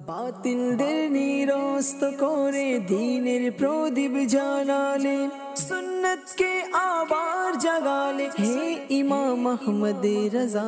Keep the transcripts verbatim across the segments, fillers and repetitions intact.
বাতিলদের নিরস্ত করে দ্বীনের প্রদীপ জ্বালালে, সুন্নতকে আবার জাগালে, হে ইমাম আহমদ রাজা,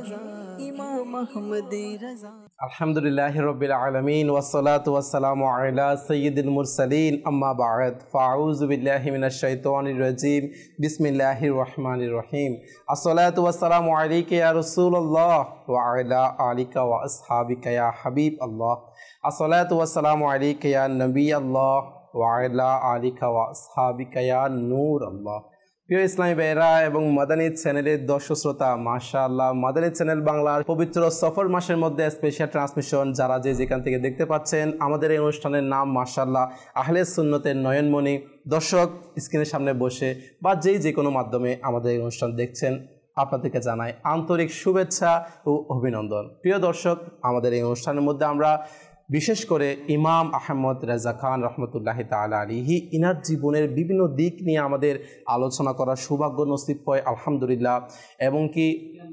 ইমাম আহমদ রাজা। আলহামদুলিল্লাহি রাব্বিল আলামিন ওয়াসসালাতু ওয়াসসালামু আলা সাইয়্যিদিল মুরসালিন, আম্মা বা'দ, ফাআউযু বিল্লাহি মিনাশ শাইতানির রাজীম, বিসমিল্লাহির রহমানির রহিম। আসসালাতু ওয়াসসালামু আলাইকা ইয়া রাসূলুল্লাহ ওয়া আলা আলিকা ওয়া আসহাবিকা ইয়া হাবিব আল্লাহ। আসসালাতু ওয়াসসালামু আলাইকা ইয়া নবী আল্লাহ ওয়া আলা আলিকা ওয়া আসহাবিকা ইয়া নূর আল্লাহ। প্রিয় ইসলামী ভাইয়েরা এবং মাদানী চ্যানেলের দর্শক শ্রোতা, মাশাআল্লাহ, মাদানী চ্যানেল বাংলার পবিত্র সফর মাসের মধ্যে স্পেশাল ট্রান্সমিশন যারা যে যেখান থেকে দেখতে পাচ্ছেন, আমাদের এই অনুষ্ঠানের নাম মাশাআল্লাহ আহলে সুন্নতের নয়নমণি। দর্শক স্ক্রিনের সামনে বসে বা যেই যে কোনো মাধ্যমে আমাদের এই অনুষ্ঠান দেখছেন, আপনাদেরকে জানাই আন্তরিক শুভেচ্ছা ও অভিনন্দন। প্রিয় দর্শক, আমাদের এই অনুষ্ঠানের মধ্যে আমরা বিশেষ করে ইমাম আহমদ রেজা খান রহমতুল্লাহি তাআলা আলাইহি ইনার জীবনের বিভিন্ন দিক নিয়ে আমাদের আলোচনা করার সৌভাগ্য নসিব হয় আলহামদুলিল্লাহ। এবং কি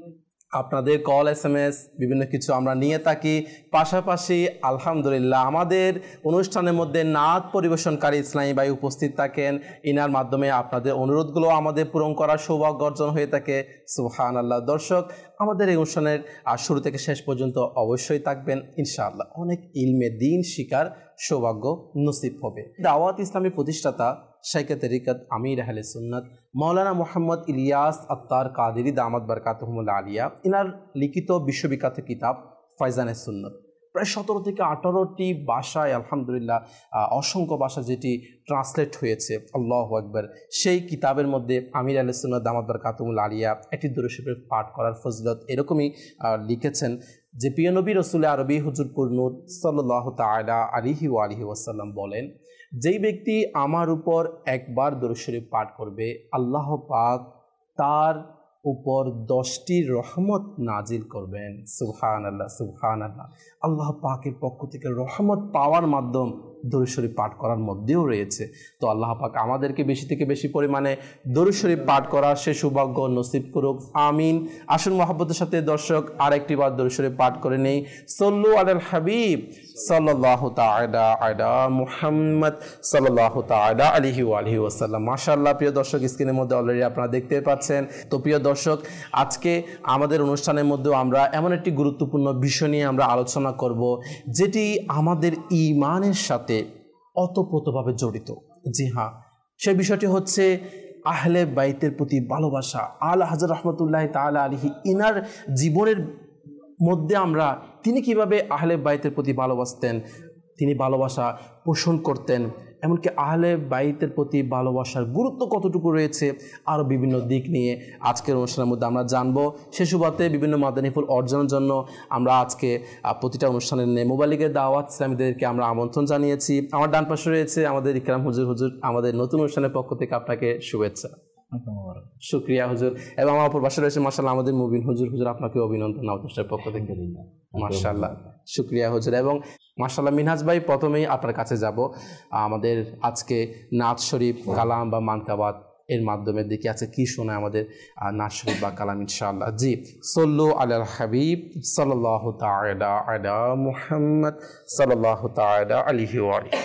আপনাদের কল এস এম এস বিভিন্ন কিছু আমরা নিয়ে থাকি। পাশাপাশি আলহামদুলিল্লাহ আমাদের অনুষ্ঠানের মধ্যে নাত পরিবেশনকারী ইসলামী ভাই উপস্থিত থাকেন। ইনার মাধ্যমে আপনাদের অনুরোধগুলো আমাদের পূরণ করার সৌভাগ্য অর্জন হয়ে থাকে। সুবহানাল্লাহ। দর্শক, আমাদের এই অনুষ্ঠানের শুরু থেকে শেষ পর্যন্ত অবশ্যই থাকবেন ইনশাআল্লাহ। অনেক ইলমে দিন শিকার সৌভাগ্য নসিব হবে। দাওয়াত ইসলামী প্রতিষ্ঠাতা শাইখে তরিকত আমির আহলে সুন্নাত মাওলানা মুহাম্মদ ইলিয়াস আত্তার কাদেরী দামাত বারকাতুহুমুল আলিয়া, ইনার লিখিত বিশ্ববিখ্যাত কিতাব ফয়জানে সুন্নত, প্রায় সতেরো থেকে আঠারোটি ভাষায় আলহামদুলিল্লাহ অসংখ্য ভাষা যেটি ট্রান্সলেট হয়েছে, আল্লাহু আকবার। সেই কিতাবের মধ্যে আমির আহলে সুন্নাত দামাত বারকাতুহুমুল আলিয়া একটি দরুদ শরীফ পাঠ করার ফজিলত এরকমই লিখেছেন যে প্রিয় নবী রাসূল আরবি হুজুর পুর নূর সাল্লাল্লাহু তাআলা আলাইহি ওয়া আলিহি ওয়াসাল্লাম বলেন, যেই ব্যক্তি আমার উপর একবার দরুদ শরীফ পাঠ করবে, আল্লাহ পাক তার উপর দশটি রহমত নাজিল করবেন। সুবহানাল্লাহ, সুবহানাল্লাহ। আল্লাহ পাকের পক্ষ থেকে রহমত পাওয়ার মাধ্যম দরুদ শরীফ পাঠ করার মধ্যেও রয়েছে। তো আল্লাহ পাক আমাদেরকে বেশি থেকে বেশি পরিমাণে দরুদ শরীফ পাঠ করার সে সৌভাগ্য নসিব করুক, আমিন। আসুন মহব্বতের সাথে দর্শক আরেকটি বার দরুদ শরীফ পাঠ করে নেই। সল্লু আলাল হাবিব সাল্লাল্লাহু তাআলা আলা মুহাম্মদ সাল্লাল্লাহু তাআলা আলাইহি ওয়া আলিহি ওয়াসাল্লাম। মাশাআল্লাহ। প্রিয় দর্শক, স্ক্রিনের মধ্যে অলরেডি আপনারা দেখতে পাচ্ছেন। তো প্রিয় দর্শক, আজকে আমাদের অনুষ্ঠানের মধ্যেও আমরা এমন একটি গুরুত্বপূর্ণ বিষয় নিয়ে আমরা আলোচনা করব যেটি আমাদের ঈমানের সাথে অতপ্রতভাবে জড়িত। জি হ্যাঁ, সেই বিষয়টি হচ্ছে আহলে বাইতের প্রতি ভালোবাসা। আলা হযরত রাহমাতুল্লাহি তাআলা আলাইহি ইনার জীবনের মধ্যে আমরা তিনি কিভাবে আহলে বাইতের প্রতি ভালোবাসতেন, তিনি ভালোবাসা পোষণ করতেন, এমনকি আহলে বাইতের প্রতি ভালোবাসার গুরুত্ব কতটুকু রয়েছে, আরও বিভিন্ন দিক নিয়ে আজকের অনুষ্ঠানের মধ্যে আমরা জানবো। সে সুবাদে বিভিন্ন মাদানী ফুল অর্জনের জন্য আমরা আজকে প্রতিটা অনুষ্ঠানের মোবাইলিকের দাওয়াত ইসলামীদেরকে আমরা আমন্ত্রণ জানিয়েছি। আমার ডান পাশে রয়েছে আমাদের ইকরাম হুজুর। হুজুর, আমাদের নতুন অনুষ্ঠানের পক্ষ থেকে আপনাকে শুভেচ্ছা। শুক্রিয়া হুজুর। এবং আমার অপর পাশে রয়েছে মাশাআল্লাহ আমাদের মুবিন হুজুর। হুজুর, আপনাকে অভিনন্দন আমাদের পক্ষ থেকে। মাশাআল্লাহ, শুক্রিয়া হুজুর। এবং মাশাআল্লাহ মিনহাজ ভাই, প্রথমেই আপনার কাছে যাব। আমাদের আজকে নাত শরীফ, কালাম বা মানকাবাত এর মাধ্যমে দেখি আছে কি শোনায় আমাদের নাত শরীফ বা কালাম ইনশাআল্লাহ। জি, সল্লু আলাল হাবিব সাল্লাল্লাহু তাআলা আলা মুহাম্মদ সাল্লাল্লাহু তাআলা আলাইহি ওয়া আলিহি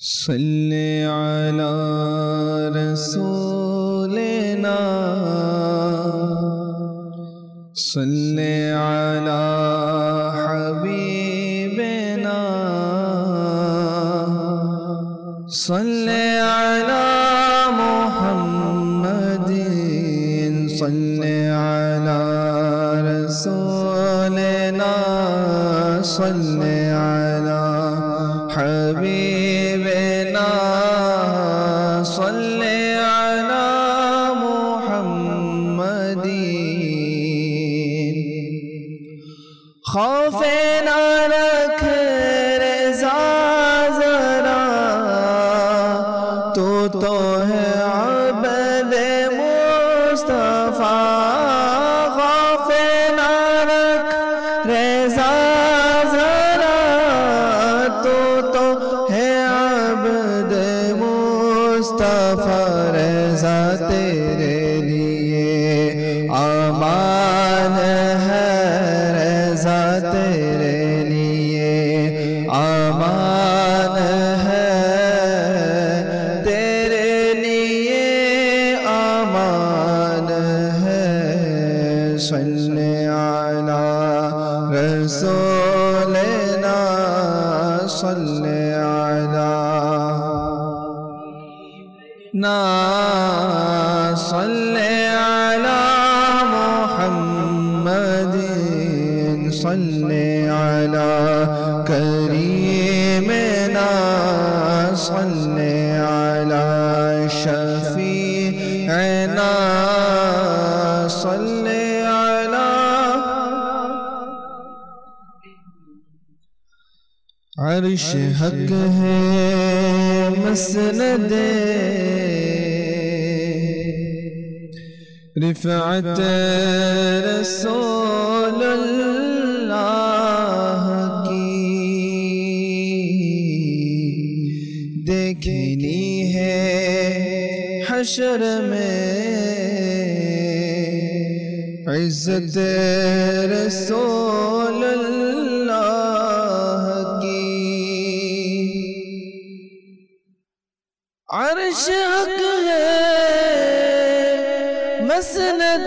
সাল্লি আলা রাসূলিনা সাল্লি আলা হাবিবিনা সাল্লি আলা মুহাম্মাদিন সাল্লি আলা রাসূলিনা সাল্লি আলা হাবিবিনা সাল্লি আলা মুহাম্মাদিন। खौफे ना रख रज़ा ज़रा, तू तो है अब्द मुस्तफ़ा। खौफे ना रख रज़ा ज़रा, तू तो है अब्द मुस्तफ़ा। रज़ा तेरे लिए अमान है, रज़ा तेरे लिए امان ہے تیرے لیے امان ہے صلی علی رسولنا صلی علی نا صلی علی محمد صلی علی کریمنا صلی علی شفیعنا صلی علی عرش حق ہے مسند رفعت رسول اللہ کی دیکھنی ہے حشر میں عزت رسول اللہ کی عرش حق ہے مسند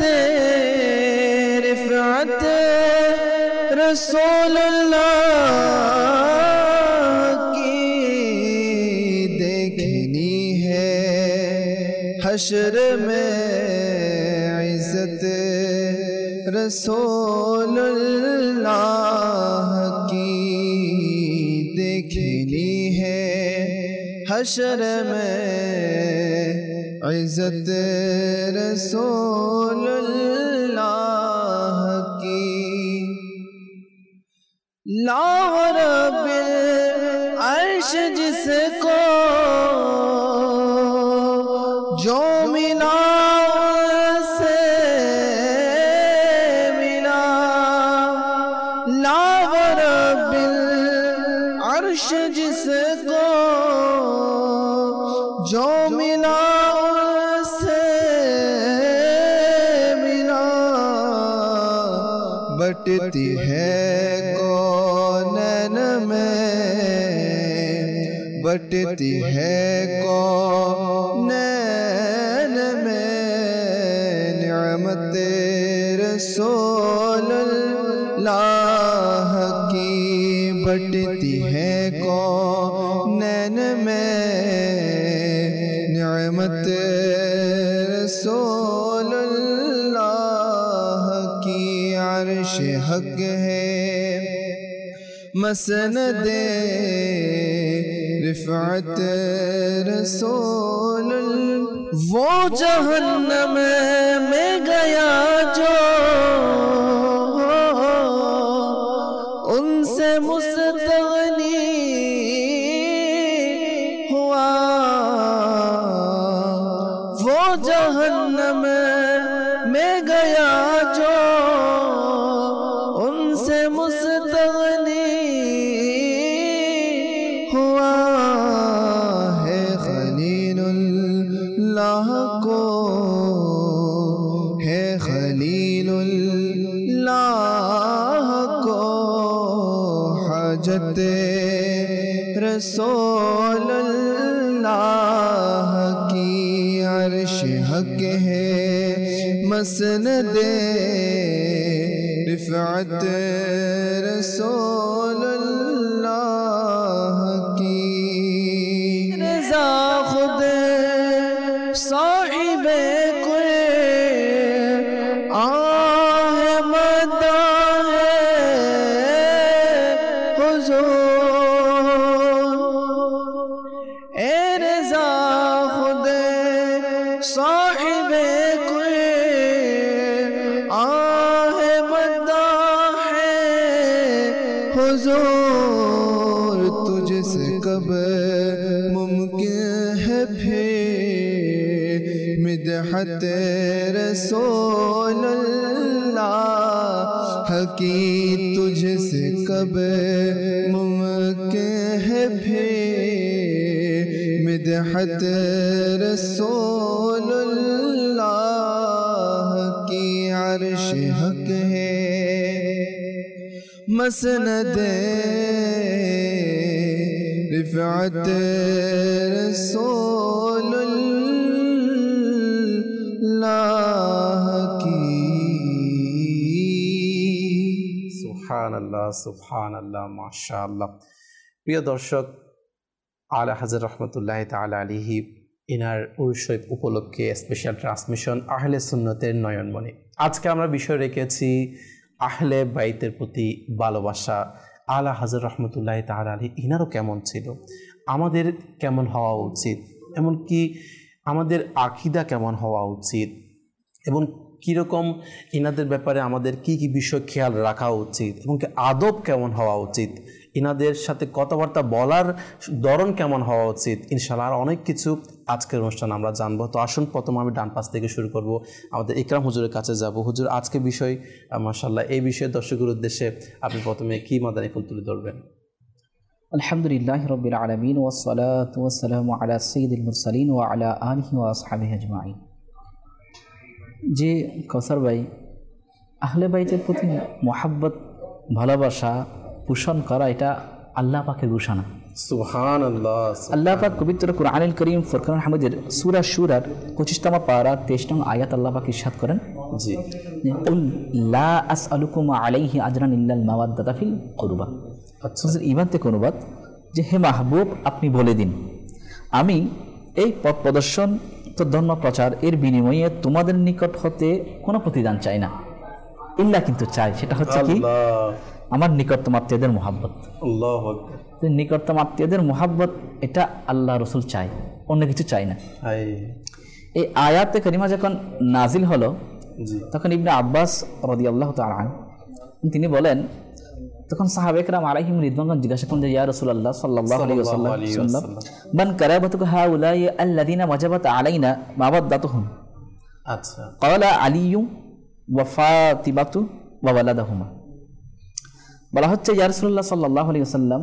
رفعت رسول اللہ کی دیکھنی ہے حشر میں عزت رسول اللہ کی دیکھنی ہے حشر میں عزت رسول اللہ کی لا رب العرش جس کو جو ملا سے ملا لا رب العرش جس کو جو ملا بٹتی ہے کونین میں بٹتی ہے کونین میں نعمت رسول اللہ کی بٹتی ہے کونین میں نعمت رسول اللہ کی عرش حق ہے مسند رفعت رسول وہ جہنم میں گیا جو ان سے مستغنی ہوا وہ جہنم میں گیا جو ان سے مستغنی ہوا ہے خلیل اللہ کو ہے خلیل اللہ کو حاجت رسول اللہ کی عرش حق ہے مسند رفعت رسول اللہ کی رضا خود صاحب کوئی آہ مدہ ہے حضور اے رضا خود صاحب کوئی آہ مدہ ہے حضور تجھ سے کب ممکن ہے پھر مدحت رسول اللہ کی تجھ سے کب ممکن ہے پھر مدحت رسول اللہ کی عرش حق ہے مسند रिफ़अत रसूलुल्लाह की। সুবহানাল্লাহ সুবহানাল্লাহ মাশাআল্লাহ। প্রিয় দর্শক, আলা হযরত রাহমাতুল্লাহি তাআলা আলাইহি ইনার উরুস শরীফ উপলক্ষে স্পেশাল ট্রান্সমিশন আহলে সুন্নতের নয়নমণি। আজকে আমরা বিষয় রেখেছি আহলে বাইতের প্রতি ভালোবাসা। আলা হযরত রাহমাতুল্লাহি তাআলা আলাইহি ইনারও কেমন ছিল, আমাদের কেমন হওয়া উচিত, এমনকি আমাদের আকীদা কেমন হওয়া উচিত এবং কীরকম ইনাদের ব্যাপারে আমাদের কি কি বিষয় খেয়াল রাখা উচিত এবং কি আদব কেমন হওয়া উচিত, ইনাদের সাথে কথাবার্তা বলার ধরন কেমন হওয়া উচিত, ইনশাআল্লাহ আর অনেক কিছু আজকের অনুষ্ঠান আমরা জানবো। তো আসুন প্রথমে আমি ডান পাশ থেকে শুরু করব, আমাদের ইকরাম হুজুরের কাছে যাব। হুজুর, আজকে বিষয় মাশাআল্লাহ, এই বিষয়ে দর্শকের উদ্দেশ্যে আপনি প্রথমে কি মাদানী ফুল তুলে ধরবেন? আলহামদুলিল্লাহ রাব্বিল আলামিন ওয়াস সালাতু ওয়াস সালামু আলা সাইয়্যিদিল মুরসালিন ওয়া আলা আলিহি ওয়া আসহাবিহি আজমাইন। যে কাউসার ভাই, আহলে বাইতের প্রতি মহাব্বত ভালোবাসা পোষণ করা এটা আল্লাহ পাকের ঘোষণা। সুবহানাল্লাহ। আল্লাহ পাক পবিত্র কুরআনুল কারীম ফুরকানুল হামিদের সূরা শুরার পঁচিশতম পারা তেইশ নং আয়াত আল্লাহ পাক ইরশাদ করেন, জি, কুল লা আসআলুকুম আলাইহি আজরান ইল্লাল মাওয়াদ্দাতা ফিল কুরবা। আচ্ছা, ঈমান থেকে অনুবাদ যে হে মাহবুব, আপনি বলে দিন আমি এই পথ প্রদর্শন তো ধর্ম প্রচার এর বিনিময়ে তোমাদের নিকট হতে কোনো প্রতিদান চাই না, ইল্লা কিন্তু চাই সেটা হচ্ছে কি আমার নিকটতম আত্মীয়দের মোহাব্বত। আল্লাহু আকবার। নিকটতম আত্মীয়দের মোহাব্বত এটা আল্লাহ রসুল চাই, অন্য কিছু চাই না। এই আয়াতে কারিমা যখন নাজিল হলো তখন ইবনে আব্বাস রাদিয়াল্লাহু তাআলা আনহু তিনি বলেন, তখন সাহাবা একরাম আলাইহিম রিদওয়ান জিজ্ঞাসা করেন যে ইয়া রাসূলুল্লাহ সাল্লাল্লাহু আলাইহি ওয়াসাল্লাম মান কারাবাতুকা হাউলাই আল্লাযিনা ওয়াজাবাত আলাইনা মাওয়াদ্দাতুহুম। আচ্ছা, ক্বালা আলিয়্যু ওয়া ফাতিমাতু ওয়া ওয়ালাদুহুমা। বলা হচ্ছে ইয়া রাসূলুল্লাহ সাল্লাল্লাহু আলাইহি ওয়াসাল্লাম,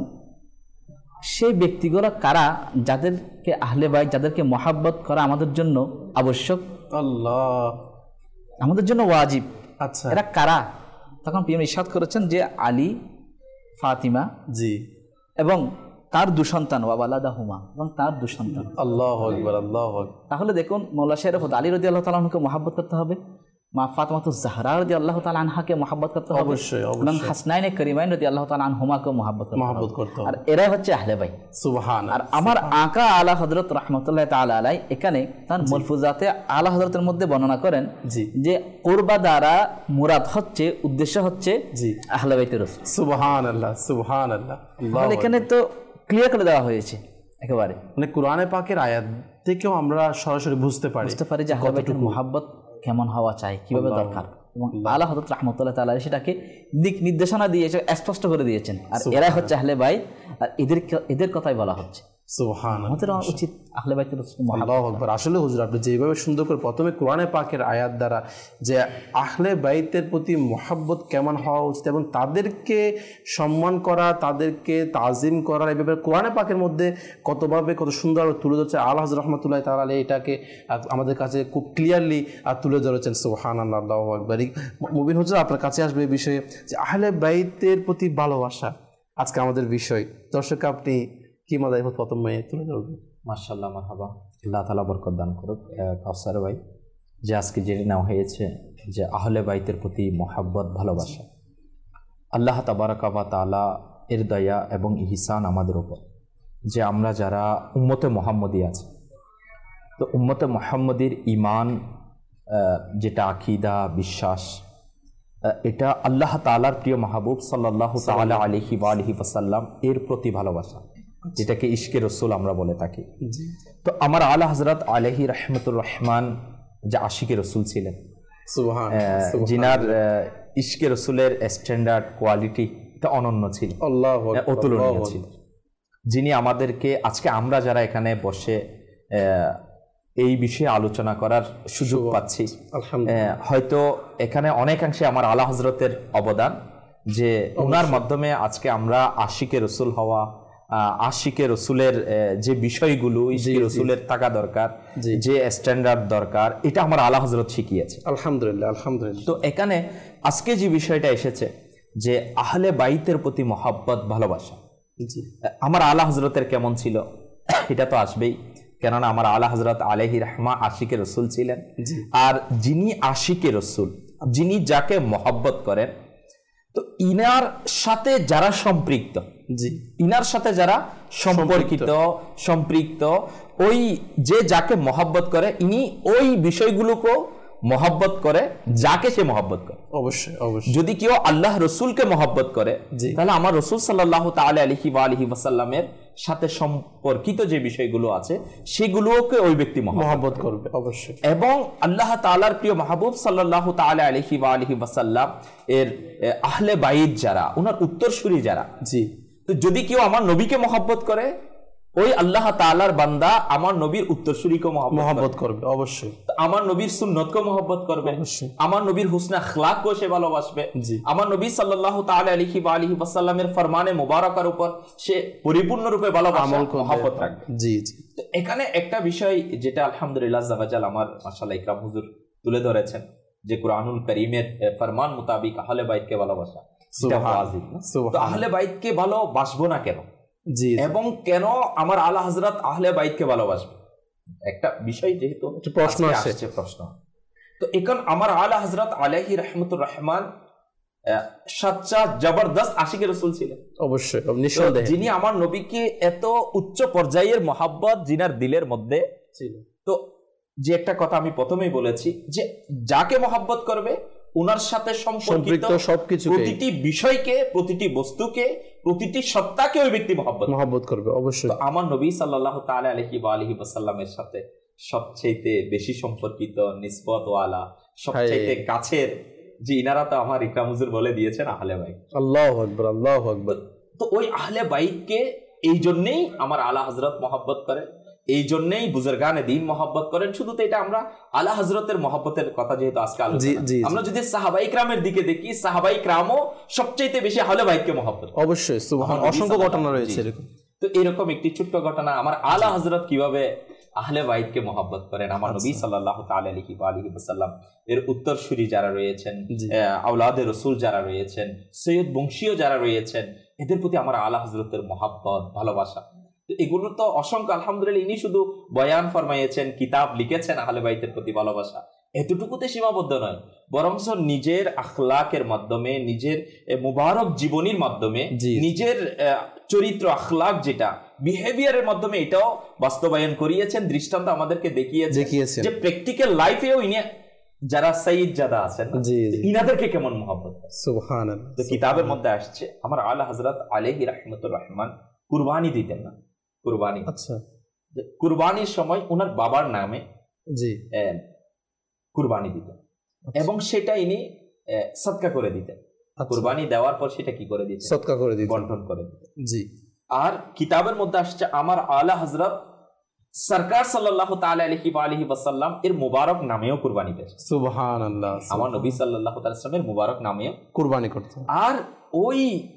সেই ব্যক্তিগুলো কারা যাদেরকে আহলে বাইত, যাদেরকে মহাব্বত করা আমাদের জন্য আবশ্যক, আল্লাহ আমাদের জন্য ওয়াজিব। আচ্ছা, এরা কারা? তখন প্রিয় ইরশাদ করেছেন যে আলী, ফাতিমা, জি, এবং তার দুসন্তান ওয়ালাদাহুমা, এবং তার দুসন্তান। আল্লাহু আকবার, আল্লাহু আকবার। তাহলে দেখুন, মওলা শরীফ আলী রাদিয়াল্লাহু তাআলা আনহুকে মহাব্বত করতে হবে, মা ফাতিমাতুজ জাহরা রাদিয়াল্লাহু তাআলা আনহাকে মহাব্বত করতে হবে, অবশ্যই এবং হাসনাইনে কারিমাইন রাদিয়াল্লাহু তাআলা আনহুমাকে মহাব্বত মহাব্বত করতে হবে। আর এরা হচ্ছে আহলে বাইত। সুবহানাল্লাহ। আর আমার আকা আলা হযরত রাহমাতুল্লাহি তাআলা আলাই এখানে তার মালফুজাতে আলা হযরতের মধ্যে বর্ণনা করেন যে কুরবা দ্বারা মুরাদ হচ্ছে, উদ্দেশ্য হচ্ছে জি আহলে বাইতের রাসূল। সুবহানাল্লাহ, সুবহানাল্লাহ। আল্লাহ, এখানে তো ক্লিয়ার করে দেওয়া হয়েছে একেবারে, মানে কোরআনে পাকের আয়াত থেকেও আমরা সরাসরি বুঝতে পারি বুঝতে পারি যে আহলে বাইতের মুহাব্বত কেমন হওয়া চাই, কিভাবে দরকার, এবং আলা হযরত রাহমাতুল্লাহি তাআলা সেটাকে দিক নির্দেশনা দিয়ে স্পষ্ট করে দিয়েছেন। আর এরা হচ্ছে আহলে বাইত, আর এদের এদের কথাই বলা হচ্ছে। সুবহানাল্লাহ। আমাদের উচিত আহলে বাইতের মুহাব্বত। আল্লাহু আকবার। আসলে হুজুর, আপনি যেভাবে সুন্দর করে প্রথমে কোরআনে পাকের আয়াত দ্বারা যে আহলে বাইতের প্রতি মুহাব্বত কেমন হওয়া উচিত এবং তাদেরকে সম্মান করা, তাদেরকে তাজিম করা, এই ব্যাপারে কোরআনে পাকের মধ্যে কতভাবে কত সুন্দরভাবে তুলে ধরছে আলা হযরত রাহমাতুল্লাহি তাআলা আলাইহি, এটাকে আমাদের কাছে খুব ক্লিয়ারলি তুলে ধরেছেন। সুবহানাল্লাহ, আল্লাহু আকবার। মুবিন হুজুর, আপনার কাছে আসবে এই বিষয়ে যে আহলে বাইতের প্রতি ভালোবাসা আজকে আমাদের বিষয়। দর্শক, আপনি কি মাদানী ফুল প্রথমে তুলে ধরবেন? মাশাআল্লাহ, মারহাবা। আল্লাহ তাআলা বরকত দান করুক। কাউসার ভাই, যে আজকে জেনে নেওয়া হয়েছে যে আহলে বাইতের প্রতি মহাব্বত ভালোবাসা, আল্লাহ তাবারাকা ওয়া তাআলা এর দয়া এবং ইহসান আমাদের উপর যে আমরা যারা উম্মতে মুহাম্মদী আছে, তো উম্মতে মুহাম্মদীর ঈমান যেটা আকীদা, বিশ্বাস, এটা আল্লাহ তাআলার প্রিয় মাহবুব সাল্লাল্লাহু তাআলা আলাইহি ওয়া আলিহি ওয়াসাল্লাম এর প্রতি ভালোবাসা, যেটাকে ইশকে রসুল আমরা বলে থাকি। তো আমার আলা হযরত আলাইহি রাহমাতুর রহমান যে আশিকে রসুল ছিলেন, যিনার ইশকে রসুলের স্ট্যান্ডার্ড কোয়ালিটি এটা অনন্য ছিল, অতুলনীয় ছিল, যিনি আমাদেরকে আজকে আমরা যারা এখানে বসে এই বিষয়ে আলোচনা করার সুযোগ পাচ্ছি, হয়তো এখানে অনেকাংশে আমার আলা হযরতের অবদান, যে ওনার মাধ্যমে আজকে আমরা আশিকে রসুল হওয়া, আশিকে রসুলের যে বিষয়গুলো ইশকে রসুলের থাকা দরকার, যে স্ট্যান্ডার্ড দরকার, এটা আমার আলা হযরত শিখিয়েছে। আলহামদুলিল্লাহ, আলহামদুলিল্লাহ। তো এখানে আজকে যে বিষয়টা এসেছে যে আহলে বাইতের প্রতি মহাব্বত ভালোবাসা, আমার আলা হজরতের কেমন ছিল এটা তো আসবেই, কেননা আমার আলা হজরত আলাইহি রাহমা আশিকে রসুল ছিলেন। আর যিনি আশিকে রসুল, যিনি যাকে মহব্বত করেন, তো ইনার সাথে যারা সম্পৃক্ত, জি ইনার সাথে যারা সম্পর্কিত সম্পৃক্ত ওই যে যাকে মহব্বত করে, ইনি ওই বিষয়গুলোকেও মহব্বত করে যাকে সে মহব্বত করে। অবশ্যই অবশ্যই যদি কেউ আল্লাহ রসুলকে মহব্বত করে, তাহলে আমার রসুল সাল্লাল্লাহু তাআলা আলাইহি ওয়া আলিহি ওয়াসাল্লামের সাথে সম্পর্কিত যে বিষয়গুলো আছে সেগুলোকে ওই ব্যক্তি মহব্বত করবে অবশ্যই। এবং আল্লাহ তাআলার প্রিয় মাহবুব সাল্লাল্লাহু তাআলা আলাইহি ওয়া আলিহি ওয়াসাল্লাম এর আহলে বাইত যারা, ওনার উত্তরসূরি যারা, জি তো যদি কেউ আমার নবীকে মহব্বত করে, ওই আল্লাহ তাআলার বান্দা আমার নবীর উত্তরসূরিকে মহব্বত করবে অবশ্যই। আমার নবীর সুন্নতকে মহব্বত করবে অবশ্যই। আমার নবীর হুসনে আখলাককে সে ভালোবাসবে। আমার নবী সাল্লাল্লাহু তাআলা আলাইহি ওয়া আলিহি ওয়াসাল্লামের ফরমানে মুবারাকার উপর সে পরিপূর্ণরূপে ভালোবাসা মহব্বত রাখবে। জি জি। তো এখানে একটা বিষয় যেটা আলহামদুলিল্লাহ জাযাল আমার মাশাআল্লাহ ইকরাম হুজুর তুলে ধরেছেন, যে কুরআনুল কারীমের ফরমান মোতাবেক আহলে বাইতকে ভালোবাসা এটা ওয়াজিব না। তো আহলে বাইতকে ভালোবাসবো না কেন, জি এবং কেন আমার আলা হযরত আহলে বাইতকে ভালোবাসবে, একটা বিষয় যেহেতু প্রশ্ন আসছে প্রশ্ন তো এখন আমার আলা হযরত আলাইহি রাহমাতুর রহমান সচ্চা জবরদস্ত আশিকে রাসূল ছিলেন অবশ্যই নিঃসন্দেহে, যিনি আমার নবীকে এত উচ্চ পর্যায়ের মহব্বত জিনার দিলের মধ্যে ছিল। তো যে একটা কথা আমি প্রথমেই বলেছি, যে যাকে মহব্বত করবে ওনার সাথে সম্পর্কিত সবকিছু, প্রতিটি বিষয়কে, প্রতিটি বস্তুকে, প্রতিটি সত্তাকে ওই ব্যক্তি মহব্বত মহব্বত করবে অবশ্যই। তো আমার নবী সাল্লাল্লাহু তাআলা আলাইহি ওয়া আলিহি ওয়াসাল্লামের সাথে সবচেয়ে বেশি সম্পর্কিত নিসবত ওয়ালা, সবচেয়ে কাছের যে ইনারা তো আমার ইকরাম হুজুর বলে দিয়েছেন আহলে বাইত। আল্লাহু আকবার আল্লাহু আকবার। তো ওই আহলে বাইতকে এই জন্যই আমার আলা হযরত মহব্বত করেন, এই জন্যই বুজুর্গানে দ্বীন মহব্বত করেন। শুধু তো এটা আমরা আলা হযরতের মহব্বতের কথা যেহেতু আজকে আলোচনা, আমরা যদি সাহাবায়ে কিরামের দিকে দেখি, সাহাবায়ে কিরামও সবচেয়ে বেশি আহলে বাইতকে মহব্বত অবশ্যই। সুবহানাল্লাহ, অসংখ্য ঘটনা রয়েছে এরকম। তো এরকম একটি ছোট্ট ঘটনা, আমার আলা হযরত কিভাবে আহলে বাইতকে মহব্বত করেন, আমার নবী সাল্লাল্লাহু তাআলা আলাইহি ওয়া আলিহি ওয়াসাল্লাম এর উত্তরসূরি যারা রয়েছেন, আওলাদে রাসূল যারা রয়েছেন, সৈয়দ বংশীয় যারা রয়েছেন, এদের প্রতি আমার আলা হযরতের মহব্বত ভালোবাসা, এগুলো তো অসংখ্য। আলহামদুলিল্লাহ, ইনি শুধু বয়ান ফরমাইয়েছেন, কিতাব লিখেছেন আহলে বাইতের প্রতি ভালোবাসা, এতটুকুতে সীমাবদ্ধ নয়, বরং নিজের আখলাকের মাধ্যমে, নিজের মুবারক জীবনীর মাধ্যমে, নিজের চরিত্র আখলাক যেটা বিহেভিয়ারের মাধ্যমে এটাও বাস্তবায়ন করিয়েছেন, দৃষ্টান্ত আমাদেরকে দেখিয়েছেন যে প্র্যাকটিক্যাল লাইফেও ইনি যারা সাইয়্যিদ জাদা আছেন ইনাদেরকে কেমন মহব্বত। সুবহানাল্লাহ। তো কিতাবের মধ্যে আসছে আমার আলা হযরত আলাইহি রাহমাতুর রহমান কুরবানি দিতেন না। কুরবানি, আচ্ছা, কুরবানির সময় ওনার বাবার নামে জি কুরবানি দিতেন এবং সেটা ইনি সদকা করে দিতেন। কুরবানি দেওয়ার পর সেটা কি করে দিতেন? সদকা করে দিতেন, বন্টন করে দিতেন। জি। আর কিতাবের মধ্যে আসছে আমার আলা হযরত সরকার সাল্লাল্লাহু তাআলা আলাইহি ওয়া আলিহি ওয়াসাল্লাম এর মুবারক নামেও কুরবানি দিতেন। সুবহানাল্লাহ। আমার নবী সাল্লাল্লাহু তাআলা সাল্লামের মুবারক নামেও কুরবানি করতেন। আর ওই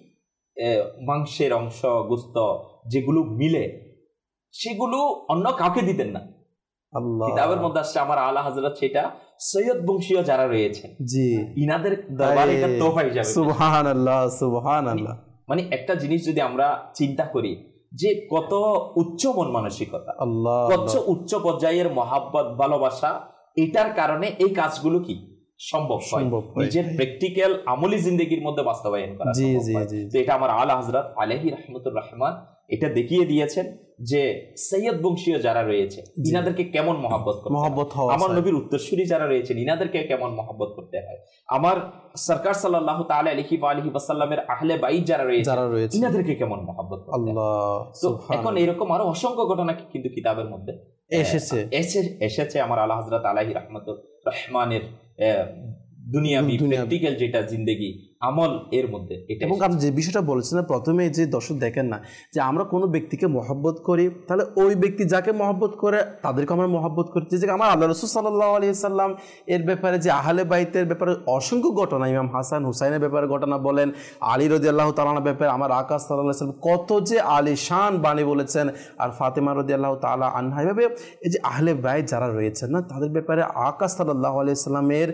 মাংসের অংশ, গোশত যেগুলো মিলে সেগুলো অন্য কাউকে দিতেন না। কিতাবের মধ্যে আসছে আমার আলা হযরত সেটা সৈয়দ বংশীয় যারা রয়েছেন জি ইনাদের দরবারে এটা তোহফা হিসাবে। সুবহানাল্লাহ সুবহানাল্লাহ। মানে একটা জিনিস যদি আমরা চিন্তা করি যে কত উচ্চ মন মানসিকতা, আল্লাহ কত উচ্চ পর্যায়ের মহব্বত ভালোবাসা, এটার কারণে এই কাজগুলো কি সম্ভব হয়, নিজের প্র্যাকটিক্যাল আমলি জিন্দেগির মধ্যে বাস্তবায়ন করা। জি জি জি। তো এটা আমার আলা হযরত আলাইহি রাহমাতুর রহমান এটা দেখিয়ে দিয়েছেন যে সৈয়দ বংশীয় যারা রয়েছে ইনাদেরকে কেমন মহব্বত করতে মহব্বত হয়, আমার নবীর উত্তরসূরি যারা রয়েছেন ইনাদেরকে কেমন মহব্বত করতে হয়, আমার সরকার সাল্লাল্লাহু তাআলা আলাইহি ওয়া আলিহি ওয়াসাল্লামের আহলে বাইত যারা রয়েছে ইনাদেরকে কেমন মহব্বত করতে হয়। আল্লাহ। তো এখন এরকম আরো অসংখ্য ঘটনা কিন্তু কিতাবের মধ্যে এসেছে এসেছে আমার আলা হযরত আলাইহি রাহমাতুর রহমানের দুনিয়াবি প্র্যাকটিক্যাল যেটা জিন্দেগি আমল এর মধ্যে। এবং আপনি যে বিষয়টা বলছেন প্রথমে, যে দর্শক দেখেন না যে আমরা কোনো ব্যক্তিকে মহব্বত করি, তাহলে ওই ব্যক্তি যাকে মহব্বত করে তাদেরকে আমরা মহব্বত করতে, যে আমার আল্লাহ রাসূল সাল্লাল্লাহু আলাইহি ওয়াসাল্লাম এর ব্যাপারে, যে আহলে বাইতের ব্যাপারে অসংখ্য ঘটনা, ইমাম হাসান হুসাইনের ব্যাপারে ঘটনা বলেন, আলী রাদিয়াল্লাহু তাআলা আনহুর ব্যাপারে আমার আকা সাল্লাল্লাহু আলাইহি ওয়াসাল্লাম কত যে আলিশান বাণী বলেছেন, আর ফাতেমা রাদিয়াল্লাহু তাআলা আনহা, এভাবে এই যে আহলে বাইত যারা রয়েছেন না তাদের ব্যাপারে আকা সাল্লাল্লাহু আলাইহি ওয়াসাল্লামের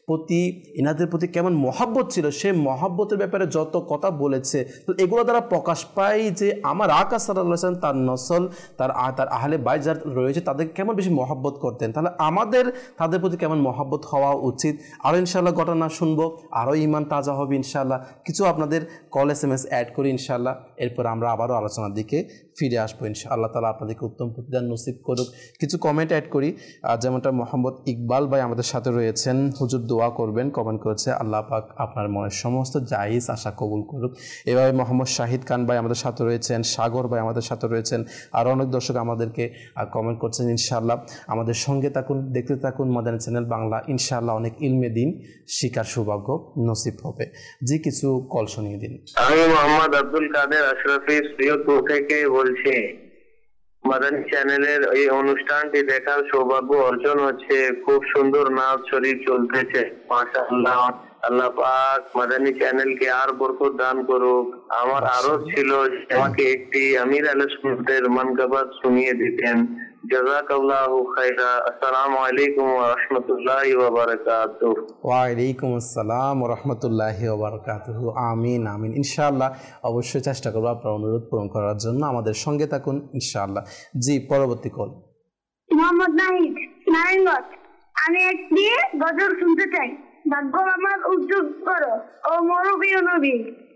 প্রতি ইনাদের প্রতি কেমন মহাব্বত ছিল, সেই মহাব্বতের ব্যাপারে যত কথা বলেছে, তো এগুলো দ্বারা প্রকাশ পায় যে আমার আকা সাল্লাল্লাহু আলাইহি ওয়াসাল্লাম তার নসল তার তার আহলে বাইত যারা রয়েছে তাদের কেমন বেশি মহাব্বত করতেন। তাহলে আমাদের তাদের প্রতি কেমন মহাব্বত হওয়া উচিত। আরও ইনশাআল্লাহ ঘটনা শুনবো, আরও ইমান তাজা হবে ইনশাআল্লাহ। কিছু আপনাদের call S M S add করি ইনশাআল্লাহ, এরপর আমরা আবারও আলোচনার দিকে ফিরে আসবো ইনশাআল্লাহ তাআলা আপনাদেরকে উত্তম প্রতিদান নসিব করুক। কিছু কমেন্ট অ্যাড করি, যেমনটা মোহাম্মদ ইকবাল ভাই আমাদের সাথে রয়েছেন, হুজুর দোয়া করবেন কমেন্ট করেছে, আল্লাহ পাক আপনার মনের সমস্ত জায়েজ আশা কবুল করুক। এভাবে মোহাম্মদ শাহিদ খান ভাই আমাদের সাথে রয়েছেন, সাগর ভাই আমাদের সাথে রয়েছেন, আর অনেক দর্শক আমাদেরকে কমেন্ট করছেন। ইনশাআল্লাহ আমাদের সঙ্গে থাকুন, দেখতে থাকুন মাদানী চ্যানেল বাংলা, ইনশাআল্লাহ অনেক ইলমে দিন শিকার সৌভাগ্য নসিব হবে। জি কিছু কল শুনিয়ে দিন। আমি মোহাম্মদ আব্দুল কাদের আশরাফি সৈয়দপুর থেকে বলছি। মাদানী চ্যানেলের এই অনুষ্ঠানটি দেখার সৌভাগ্য অর্জন হচ্ছে, খুব সুন্দর নাচ শরীফ চলতেছে, মাশাআল্লাহ। আল্লাহ পাক মাদানী চ্যানেলকে আর বরকত দান করুক। আমার আরো ছিল আমাকে একটি আমির আহলে সুন্নাতের মানকাবাত শুনিয়ে দিতেন। জাযাকাল্লাহু খাইরা। আসসালামু আলাইকুম ওয়া রাহমাতুল্লাহি ওয়া বারাকাতুহু। ওয়া আলাইকুম আসসালাম ওয়া রাহমাতুল্লাহি ওয়া বারাকাতুহু। আমিন আমিন। ইনশাআল্লাহ অবশ্যই চেষ্টা করব আপনার অনুরোধ পূরণ করার জন্য, আমাদের সঙ্গে থাকুন ইনশাআল্লাহ। জি পরবর্তী কল। মোহাম্মদ নাহিদ, নারায়ণগঞ্জ। আমি একটি গজল শুনতে চাই। ভাগ্য আমার উজ্জ্বল করো ও মরবি ও নবী।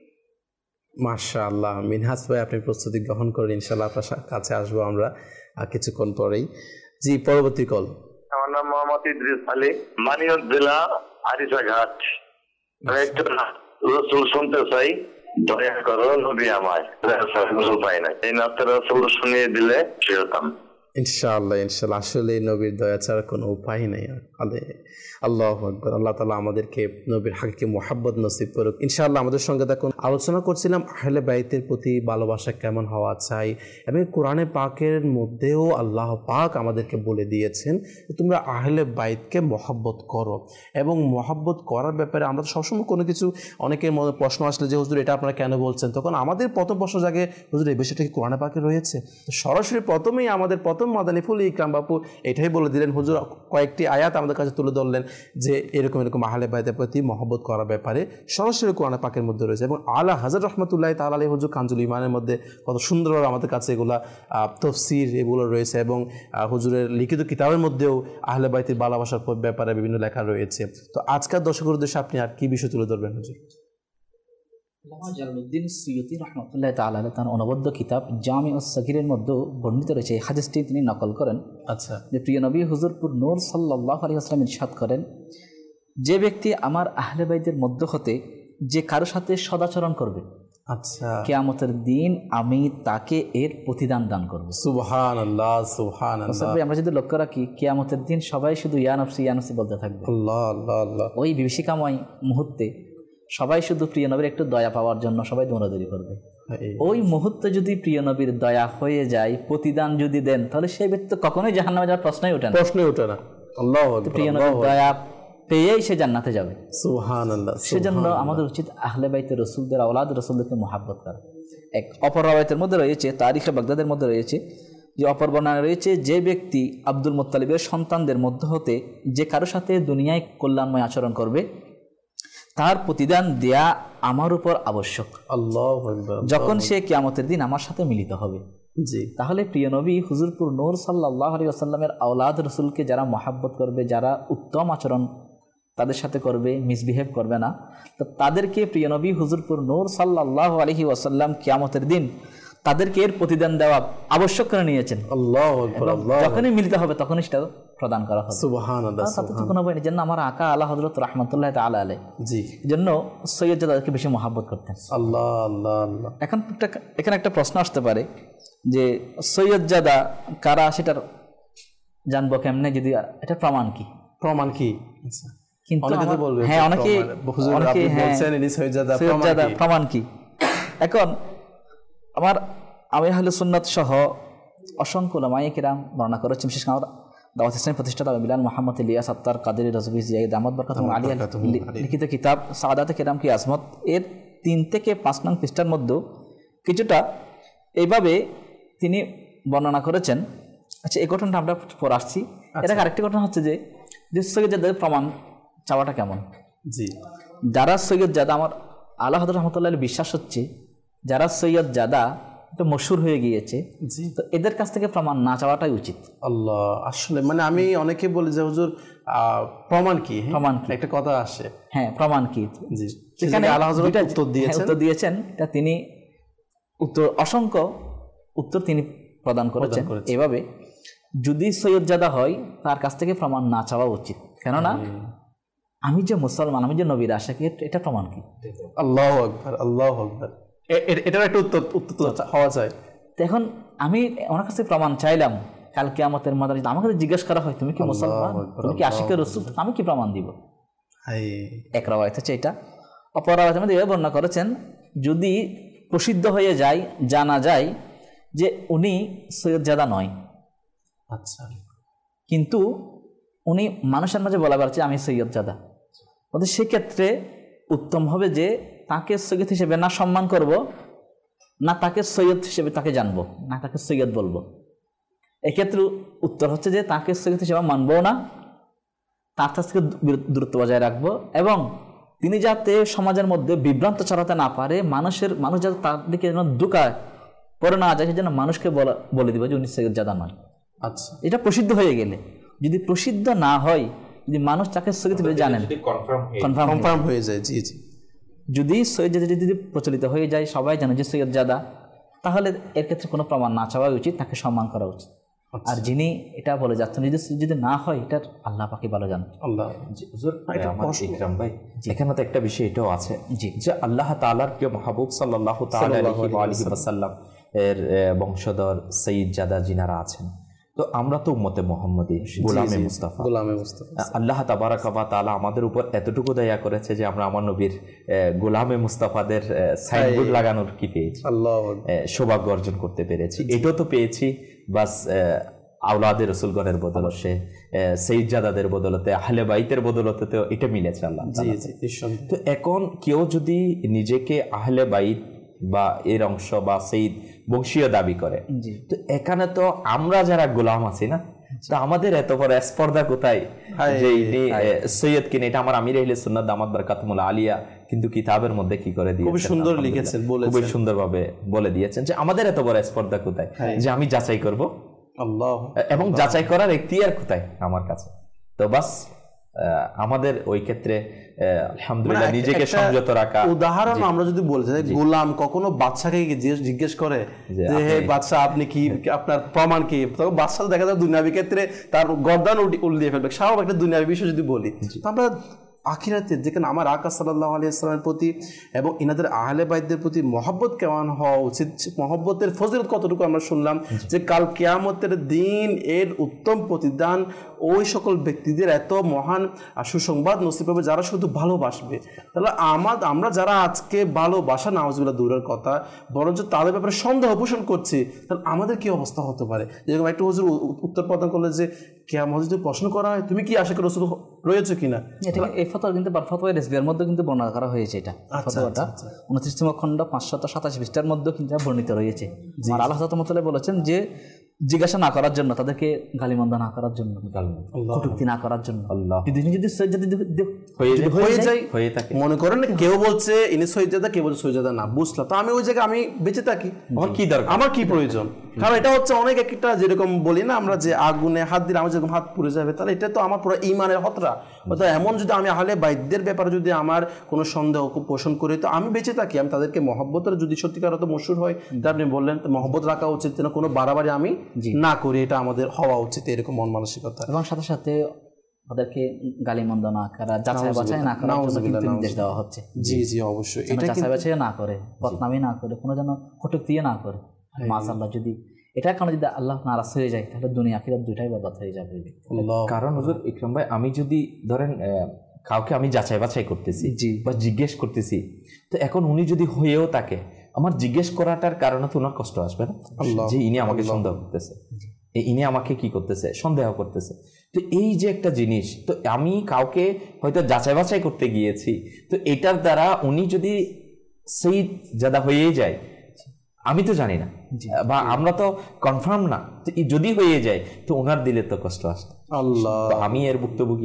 মাশাআল্লাহ। মিনহাজ ভাই আপনি প্রস্তুতি গ্রহণ করেন, ইনশাআল্লাহ আপনার কাছে আসবো আমরা আর কিছুক্ষণ পরেই। জি পরবর্তী কল। আমার নাম মোহাম্মদ ইদ্রিস আলী, মানিকগঞ্জ জেলা আরিচাঘাট। আমি একটু রাসূল শুনতে চাই, দয়া করো নবী আমায়। রাসূল পাই না, এই নাচটা রাসূল শুনিয়ে দিলে সেরকম। ইনশাআল্লাহ ইনশাআল্লাহ। আসলে নবীর দয়া ছাড়া কোনো উপায় নেই। আলে আল্লাহু আকবার। আল্লাহ তাআলা আমাদেরকে নবীর হাকিকে মুহাব্বত নসিব করুক ইনশাআল্লাহ। আমাদের সঙ্গে দেখুন আলোচনা করছিলাম আহলে বাইতের প্রতি ভালোবাসা কেমন হওয়া চাই, এবং কোরআনে পাকের মধ্যেও আল্লাহ পাক আমাদেরকে বলে দিয়েছেন তোমরা আহলে বাইতকে মুহাব্বত করো। এবং মুহাব্বত করার ব্যাপারে আমরা তো সবসময় কোনো কিছু, অনেকের মনে প্রশ্ন আসলে যে হুজুর এটা আপনারা কেন বলছেন, তখন আমাদের প্রথম প্রশ্ন জাগে হুজুর এই বিষয়টা কি কোরআনে পাকে রয়েছে? সরাসরি প্রথমেই আমাদের প্রথম মাদানী ফুল ইকরাম বাপু এটাই বলে দিলেন, হুজুর কয়েকটি আয়াত আমাদের কাছে তুলে ধরলেন যে এরকম এরকম আহলে বাইতের প্রতি মহব্বত করার ব্যাপারে সরাসরি কোরআন পাকের মধ্যে রয়েছে। এবং আলা হযরত রাহমাতুল্লাহি তাআলা আলাইহি হুজুর কানজুল ইমানের মধ্যে কত সুন্দরভাবে আমাদের কাছে এগুলা তাফসীর এগুলো রয়েছে, এবং হুজুরের লিখিত কিতাবের মধ্যেও আহলে বাইতের ভালোবাসার ব্যাপারে বিভিন্ন লেখা রয়েছে। তো আজকের দর্শকের উদ্দেশ্যে আপনি আর কি বিষয় তুলে ধরবেন হুজুর? জালালউদ্দিন সুয়ুতী রাহমাতুল্লাহি তাআলা আলাইহি তার অনবদ্য কিতাব জামিউস সাগীরের মধ্যে বর্ণিত রয়েছে, এই হাদিসটি তিনি নকল করেন। আচ্ছা, যে প্রিয় নবী হুজুরপুর নূর সাল্লাল্লাহু আলাইহি ওয়াসাল্লাম ইরশাদ করেন, যে ব্যক্তি আমার আহলে বাইতের মধ্য হতে যে কারো সাথে সদাচরণ করবে, আচ্ছা, কিয়ামতের দিন আমি তাকে এর প্রতিদান দান করব। সুবহানাল্লাহ সুবহানাল্লাহ। আমরা যদি লক্ষ্য রাখি কিয়ামতের দিন সবাই শুধু ইয়া নফসি ইয়া নফসি বলতে থাকবে। আল্লাহ আল্লাহ আল্লাহ। ওই বিভীষিকাময় মুহূর্তে সবাই শুধু প্রিয় নবীর একটু দয়া পাওয়ার জন্য সবাই দৌড়াদৌড়ি করবে। ওই মুহূর্তে যদি প্রিয় নবীর দয়া হয়ে যায়, প্রতিদান যদি দেন, তাহলে সেই ব্যক্তি কখনোই জাহান্নামে যাওয়ার প্রশ্নই ওঠে না, প্রশ্নই ওঠে না। আল্লাহু আকবার। প্রিয় নবীর দয়া পেয়েই সে জান্নাতে যাবে। সুবহানাল্লাহ। সেজন্য আমাদের উচিত আহলে বাইতের রাসূলদের আওলাদ রাসূলদেরকে মুহাব্বত করা। এক অপর রাওয়ায়াতের মধ্যে রয়েছে, তারিখে বাগদাদের মধ্যে রয়েছে, যে অপর বর্ণনা রয়েছে, যে ব্যক্তি আব্দুল মুত্তালিবের সন্তানদের মধ্য হতে যে কারো সাথে দুনিয়ায় কল্যাণময় আচরণ করবে তার প্রতিদান দেয়া আমার উপর আবশ্যক। আল্লাহু আকবার। যখন সে কিয়ামতের দিন আমার সাথে মিলিত হবে। জি, তাহলে প্রিয় নবী হুজুরপুর নূর সাল্লাল্লাহু আলাইহি ওয়াসাল্লামের আওলাদ রাসূলকে যারা মহাব্বত করবে, যারা উত্তম আচরণ তাদের সাথে করবে, মিসবিহেভ করবে না, তো তাদেরকে প্রিয় নবী হুজুরপুর নূর সাল্লাল্লাহু আলাইহি ওয়াসাল্লাম কিয়ামতের দিন তাদেরকে এর প্রতিদান দেওয়া আবশ্যক করে নিয়েছেন। আল্লাহু আকবার। যখনই মিলিত হবে তখনই সেটা প্রদান করা হবে। সুবহানাল্লাহ। তাতে তো কোনো ভয় নেই, যেন আমার আকা আলা হযরত রাহমাতুল্লাহি তাআলা আলাইহি, জি, এজন্য সৈয়দ জাদাকে বেশি মহব্বত করতেন। আল্লাহ আল্লাহ আল্লাহ। এখন একটা এখানে একটা প্রশ্ন আসতে পারে যে সৈয়দ জাদা কারা, সেটার জানবো কেমনে, যদি এটা প্রমাণ কি? প্রমাণ কি? আচ্ছা, কিন্তু অনেকে তো বলবে, হ্যাঁ অনেকে অনেকে বলছেন ইনি সৈয়দ জাদা, প্রমাণ কি? এখন আমার আমি আহলে সুন্নাত সহ অসংখ্য উলামায়ে কিরাম বর্ণনা করেছেন, বিশেষ করে দাওয়াত ইসলামের প্রতিষ্ঠাতা মিলান মুহাম্মদ ইলিয়াস আত্তার কাদেরী রাজভী জিয়াদ আহমদ বরকাতুল আলিয়া লিখিত কিতাব সাআদাতে কিরাম কি আজমত এর তিন থেকে পাঁচ নং পৃষ্ঠার মধ্যে কিছুটা এইভাবে তিনি বর্ণনা করেছেন। আচ্ছা, এই ঘটনাটা আমরা পড়ে আসছি। এটা আরেকটি ঘটনা হচ্ছে যে সৈয়দ জাদার প্রমাণ চাওয়াটা কেমন। জি, যারা সৈয়দ জাদা, আমার আলা হযরত রহমতুল্লাহ বিশ্বাস হচ্ছে যারা সৈয়দ জাদা এটা মশহুর হয়ে গিয়েছে, তো এদের কাছ থেকে প্রমাণ না চাওয়াটাই উচিত। আল্লাহ, আসলে মানে আমি অনেকে বলি যে হুজুর প্রমাণ কি, প্রমাণ কি একটা কথা আসে, হ্যাঁ প্রমাণ কি। জি, সেখানে আলা হযরত উত্তর দিয়েছেন, উত্তর দিয়েছেন এটা তিনি উত্তর অসংখ্য উত্তর তিনি প্রদান করেছেন এভাবে, যদি সৈয়দ জাদা হয় তার কাছ থেকে প্রমাণ না চাওয়া উচিত, কেননা আমি যে মুসলমান, আমি যে নবীর আশিক, এটা প্রমাণ কি। আল্লাহু আকবার, আল্লাহু আকবার, এটার একটা উত্তর উত্তর হওয়া চাই। এখন আমি ওনার কাছে প্রমাণ চাইলাম, কাল কিয়ামতের ময়দানে আমাকে জিজ্ঞেস করা হয় তুমি কি মুসলমান, তুমি কি আশিকের রাসূল, আমি কি প্রমাণ দিব। এক রাওয়ায়াত আছে এটা। অপর রাওয়ায়াতের মধ্যে এভাবে বর্ণনা করেছেন, যদি প্রসিদ্ধ হয়ে যায়, জানা যায় যে উনি সৈয়দ জাদা নয়, আচ্ছা, কিন্তু উনি মানুষের মাঝে বলা পারছে আমি সৈয়দ জাদা, বলতে সেক্ষেত্রে উত্তম হবে যে তাকে সৈয়দ হিসেবে না সম্মান করব, না তাকে সৈয়দ হিসেবে তাকে জানবো, না তাকে সৈয়দ বলবো। এক্ষেত্রে উত্তর হচ্ছে যে তাকে সৈয়দ হিসেবে মানবো না, তার কাছ থেকে দূরত্ব বজায় রাখবো, এবং তিনি যাতে সমাজের মধ্যে বিভ্রান্ত ছড়াতে না পারে, মানুষের মানুষ যাতে তার দিকে যেন দুকায় পরে না যায়, সেজন্য মানুষকে বলা বলে দিব যে উনি সৈয়দ জাদা নয়। আচ্ছা, এটা প্রসিদ্ধ হয়ে গেলে, যদি প্রসিদ্ধ না হয়, যদি মানুষ তাকে সৈয়দ হিসেবে জানেন, কনফার্ম হয়ে যায়, জি জি, যদি সৈয়দ জাদা যদি প্রচলিত হয়ে যায়, সবাই জানে যে সৈয়দ জাদা, তাহলে এর ক্ষেত্রে কোনো প্রমাণ না চাওয়া উচিত, তাকে সম্মান করা উচিত। আর যিনি এটা বলে যাচ্ছেন যদি যদি না হয়, এটা আল্লাহ পাকই ভালো জানেন। আল্লাহ, ইকরাম ভাই, এখানে তো একটা বিষয় এটাও আছে যে আল্লাহ তাআলার প্রিয় মাহবুব সাল্লাল্লাহু তাআলা আলাইহি ওয়াসাল্লাম এর বংশধর সৈয়দ জাদা যিনারা আছেন, তো আমরা তো উম্মতে মুহাম্মদী, গোলামে মুস্তাফা, গোলামে মুস্তাফা। আল্লাহ তাবারাকা ওয়া তাআলা আমাদের উপর এতটুকু দয়া করেছে যে আমরা আমার নবীর গোলামে মুস্তাফাদের সাইনবোর্ড লাগানোর কি পেয়েছি, আল্লাহ সৌভাগ্য অর্জন করতে পেরেছি। এটাও তো পেয়েছি বাস আওলাদে রাসূলগণের বদলতে, সৈয়দ জাদাদের বদলতে, আহলে বাইতের বদলতে, তো এটা মিলেছে আল্লাহ। তো এখন কেউ যদি নিজেকে আহলে বাইত বা এর অংশ বা সৈয়দ বংশীয় দাবি করে, তো এখানে তো আমরা যারা গোলাম আছি না, তো আমাদের এত বড় স্পর্ধা কোথায় যে ইনি সৈয়দ কিনা, এটা আমার আমির আহলে সুন্নাত দামাত বারাকাতুহুল আলিয়া কিন্তু কিতাবের মধ্যে কি করে দিয়েছেন, খুব সুন্দর লিখেছেন, খুব সুন্দরভাবে বলে দিয়েছেন যে আমাদের এত বড় স্পর্ধা কোথায় যে আমি যাচাই করব, আল্লাহ, এবং যাচাই করার এখতিয়ার কোথায় আমার কাছে। তো বাস আমাদের ওই ক্ষেত্রে আলহামদুলিল্লাহ নিজেকে সংযত রাখা। উদাহরণ আমরা যদি বলতে চাই, গোলাম কখনো বাদশাকে জিজ্ঞেস করে যে হে বাদশা আপনি কি, আপনার প্রমাণ কি, তখন বাদশা দেখা যায় দুনিয়াবি ক্ষেত্রে তার গর্দান উল্টিয়ে ফেলবে, স্বাভাবিক একটা দুনিয়াবি বিষয় যদি বলি। আমরা আখিরাতে যেখানে আমার আকা সাল্লাল্লাহু আলাইহি ওয়াসাল্লামের প্রতি এবং ইনাদের আহলে বাইতদের প্রতি মহব্বত কেমন হওয়া উচিত, মহব্বতের ফজিলত কতটুকু আমরা শুনলাম যে কাল কিয়ামতের দিন এর উত্তম প্রতিদান ওই সকল ব্যক্তিদের এত মহান সুসংবাদ নসিব হবে যারা শুধু ভালোবাসবে। তাহলে আমার আমরা যারা আজকে ভালোবাসা নাউজুবিল্লাহ দূরের কথা, বরঞ্চ তাদের ব্যাপারে সন্দেহ পোষণ করছি, তাহলে আমাদের কি অবস্থা হতে পারে। যেরকম একটা হুজুর উত্তর প্রদান করলে যে কিয়ামত যদি প্রশ্ন করা হয় তুমি কি আশিক রাসূল রয়েছে কিনা, এই ফতোয়া কিন্তু ফতোয়া রিজভির মধ্যে কিন্তু বর্ণনা করা হয়েছে। এটা ফতোয়াটা উনত্রিশতম খণ্ড পাঁচশত সাতাশ পৃষ্ঠার মধ্যে কিন্তু বর্ণিত রয়েছে। আর আল্লাহ তাআলা বলেছেন যে জিজ্ঞাসা না করার জন্য, তাদেরকে গালিমন্দ না করার জন্য, কটূক্তি না করার জন্য। যদি যদি হয়ে যায় হয়ে থাকে, মনে করেন কেউ বলছে ইনি সৈয়দা, কেউ বলছে সৈয়দা না, বুঝলাম, তো আমি ওই জায়গায় আমি বেঁচে থাকি, আমার কি দরকার, আমার কি প্রয়োজন। কারণ এটা হচ্ছে অনেক একটা যেরকম বলি না আমরা যে আগুনে হাত দিলে আমার যেরকম হাত পুড়ে যাবে, তাহলে এটা তো আমার পুরো ঈমানের হতরা। অর্থাৎ এমন যদি আমি আহলে বাইতদের ব্যাপারে যদি আমার কোনো সন্দেহ পোষণ করি, তো আমি বেঁচে থাকি, আমি তাদেরকে মহব্বতের যদি সত্যিকার তো মশহুর হয়, তা আপনি বললেন মহব্বত রাখা উচিত, যেন কোনো বাড়াবাড়ি আমি না করি, এটা আমাদের হওয়া উচিত, এরকম মন মানসিকতা। এবং সাথে সাথে ওদেরকে গালিমন্দ না করা, যাচাই বাছাই না করা নির্দেশ দেওয়া হচ্ছে। জি জি অবশ্যই, এটা যাচাই বাছাই না করে, বদনামি না করে, কোনো যেন কটূক্তি না করে। মাশাআল্লাহ, যদি এটা কারণে যদি আল্লাহ নারাজ হয়ে যায়, তাহলে দুনিয়া আখিরাত দুইটাই বরবাদ হয়ে যাবে। কারণ হুজুর ইকরাম ভাই, আমি যদি ধরেন কাউকে আমি যাচাই বাছাই করতেছি বা জিজ্ঞেস করতেছি, তো এখন উনি যদি হয়েও থাকে, আমার জিজ্ঞেস করাটার কারণে তো ওনার কষ্ট আসবে না যে ইনি আমাকে সন্দেহ করতেছে, ইনি আমাকে কি করতেছে, সন্দেহ করতেছে। তো এই যে একটা জিনিস, তো আমি কাউকে হয়তো যাচাই বাছাই করতে গিয়েছি, তো এটার দ্বারা উনি যদি সৈয়দ জাদা হয়েই যায়, আমি তো জানি না বা আমরা তো কনফার্ম না, যদি হয়ে যায় তো ওনার দিলে তো কষ্ট আসে। আল্লাহ, আমি এর ভুক্তভোগী,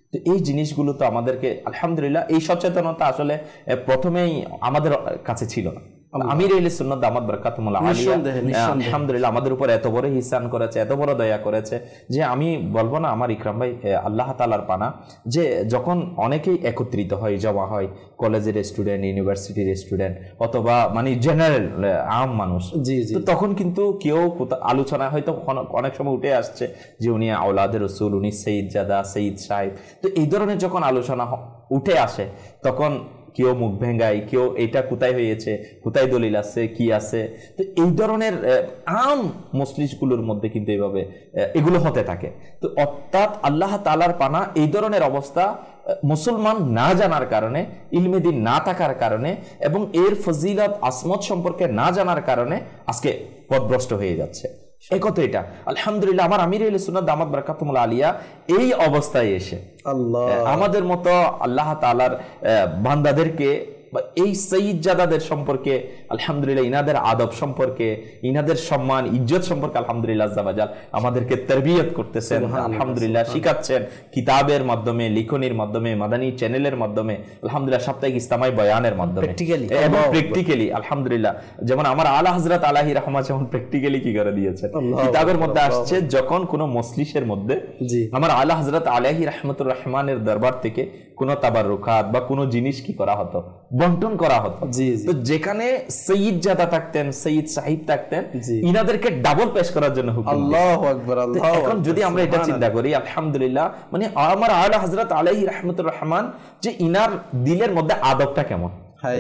তো এই জিনিসগুলো তো আমাদেরকে আলহামদুলিল্লাহ এই সচেতনতা আসলে প্রথমেই আমাদের কাছে ছিল না। আমির আহলে সুন্নাত দামাত বারাকাতুহুল আলিয়া আলহামদুলিল্লাহ আমাদের উপর এত বড় ইহসান করেছে, এত বড় দয়া করেছে যে আমি বলবো না আমার ইকরাম ভাই আল্লাহ তাআলার পানা, যে যখন অনেকেই একত্রিত হয়, জমা হয়, কলেজের স্টুডেন্ট, ইউনিভার্সিটির স্টুডেন্ট অথবা মানে জেনারেল আম মানুষ, তো তখন কিন্তু কেউ আলোচনা হয়তো অনেক সময় উঠে আসছে যে উনি আওলাদে রাসূল, উনি সৈয়দ জাদা, সৈয়দ সাহেব, তো এই ধরনের যখন আলোচনা উঠে আসে তখন কেউ মুখ ভেঙ্গায়, কেউ এটা কোথায় হয়েছে, কোথায় দলিল আছে, কি আছে, তো এই ধরনের আম মজলিসগুলোর মধ্যে কিন্তু এইভাবে এগুলো হতে থাকে। তো অর্থাৎ আল্লাহ তাআলার পানা এই ধরনের অবস্থা মুসলমান না জানার কারণে, ইলমে দ্বীন না থাকার কারণে এবং এর ফজিলত আসমত সম্পর্কে না জানার কারণে আজকে পথভ্রষ্ট হয়ে যাচ্ছে। এই কথা এটা আলহামদুলিল্লাহ আমার আমির আহলে সুন্নাত দামাত বারাকাতুহুল আলিয়া এই অবস্থায় এসে আল্লাহ আমাদের মতো আল্লাহ তাআলার বান্দাদেরকে এই সৈয়দ জাদাদের সম্পর্কে আলহামদুলিল্লাহ, ইনাদের আদব সম্পর্কে, ইনাদের সম্মান ইজ্জত সম্পর্কে আলহামদুলিল্লাহ আজ্জা ওয়া জাল আমাদেরকে তারবিয়ত করতেছেন, আলহামদুলিল্লাহ শিখাচ্ছেন কিতাবের মাধ্যমে, লিখনির মাধ্যমে, মাদানী চ্যানেলের মাধ্যমে, আলহামদুলিল্লাহ সাপ্তাহিক ইসলামাই বয়ানের মাধ্যমে এবং প্র্যাকটিক্যালি আলহামদুলিল্লাহ। যেমন আমার আলা হযরত আলাইহি রাহমাত যেমন প্র্যাকটিক্যালি কি করে দিয়েছেন, কিতাবের মধ্যে আসছে যখন কোন মজলিসের মধ্যে আমার আলা হযরত আলাইহি রাহমাতুর রহমানের দরবার থেকে কোন তাবাররুকাত বা কোন জিনিস কি করা হতো, বন্টন করা হতো। তো যেখানে সৈয়দ জাদা থাকতেন, সৈয়দ সাহিব থাকতেন, ইনাদেরকে ডাবল পেশ করার জন্য হুকুম। আল্লাহু আকবার, আল্লাহু আকবার। এখন যদি আমরা এটা চিন্তা করি আলহামদুলিল্লাহ, মানে আমার আলা হযরত আলাইহি রাহমাতুর রহমান যে ইনার দিলের মধ্যে আদবটা কেমন,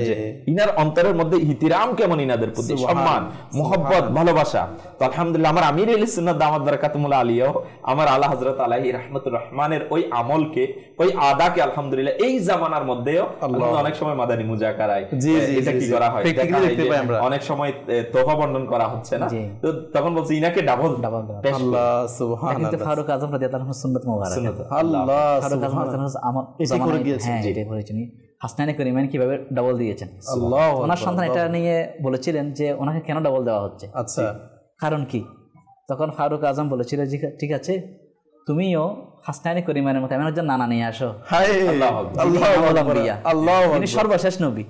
ইনার অন্তরের মধ্যে ইহতিরাম কেমন, ইনাদের প্রতি সম্মান, মোহব্বত, ভালোবাসা। তো আলহামদুলিল্লাহ আমার আমির আহলে সুন্নাত দামাত বারাকাতুহুল আলিয়া আমার আলা হযরত আলাইহি রাহমাতুর রহমানের ওই আমলকে, ওই আদাকে আলহামদুলিল্লাহ এই জামানার মধ্যেও অনেক সময় মাদানী মুজাকারায় এটা কি করা হয়, অনেক সময় তোহফা বন্টন করা হচ্ছে না, তো তখন বলছে ইনাকে ডাবল ডাবল। আল্লাহ সুবহানাল্লাহ। কিন্তু ফারুক আযম রাদিয়াল্লাহু আনহু সুন্নাত মুবারাকা, আল্লাহ ফারুক আযম রাদিয়াল্লাহু আনহু আমার এটা করে গিয়েছেন, হ্যাঁ এটা করেছেন। হাসনাইনে করিমান কিভাবে ডাবল দিয়েছেন, ওনার সন্তান এটা নিয়ে বলেছিলেন যে ওনাকে কেন ডাবল দেওয়া হচ্ছে, আচ্ছা কারণ কি? তখন ফারুক আজম বলেছিল যে ঠিক আছে তুমিও হাসনাইনে করিমানের মতো এমন একজন নানা নিয়ে আসো, যিনি সর্বশেষ নবী,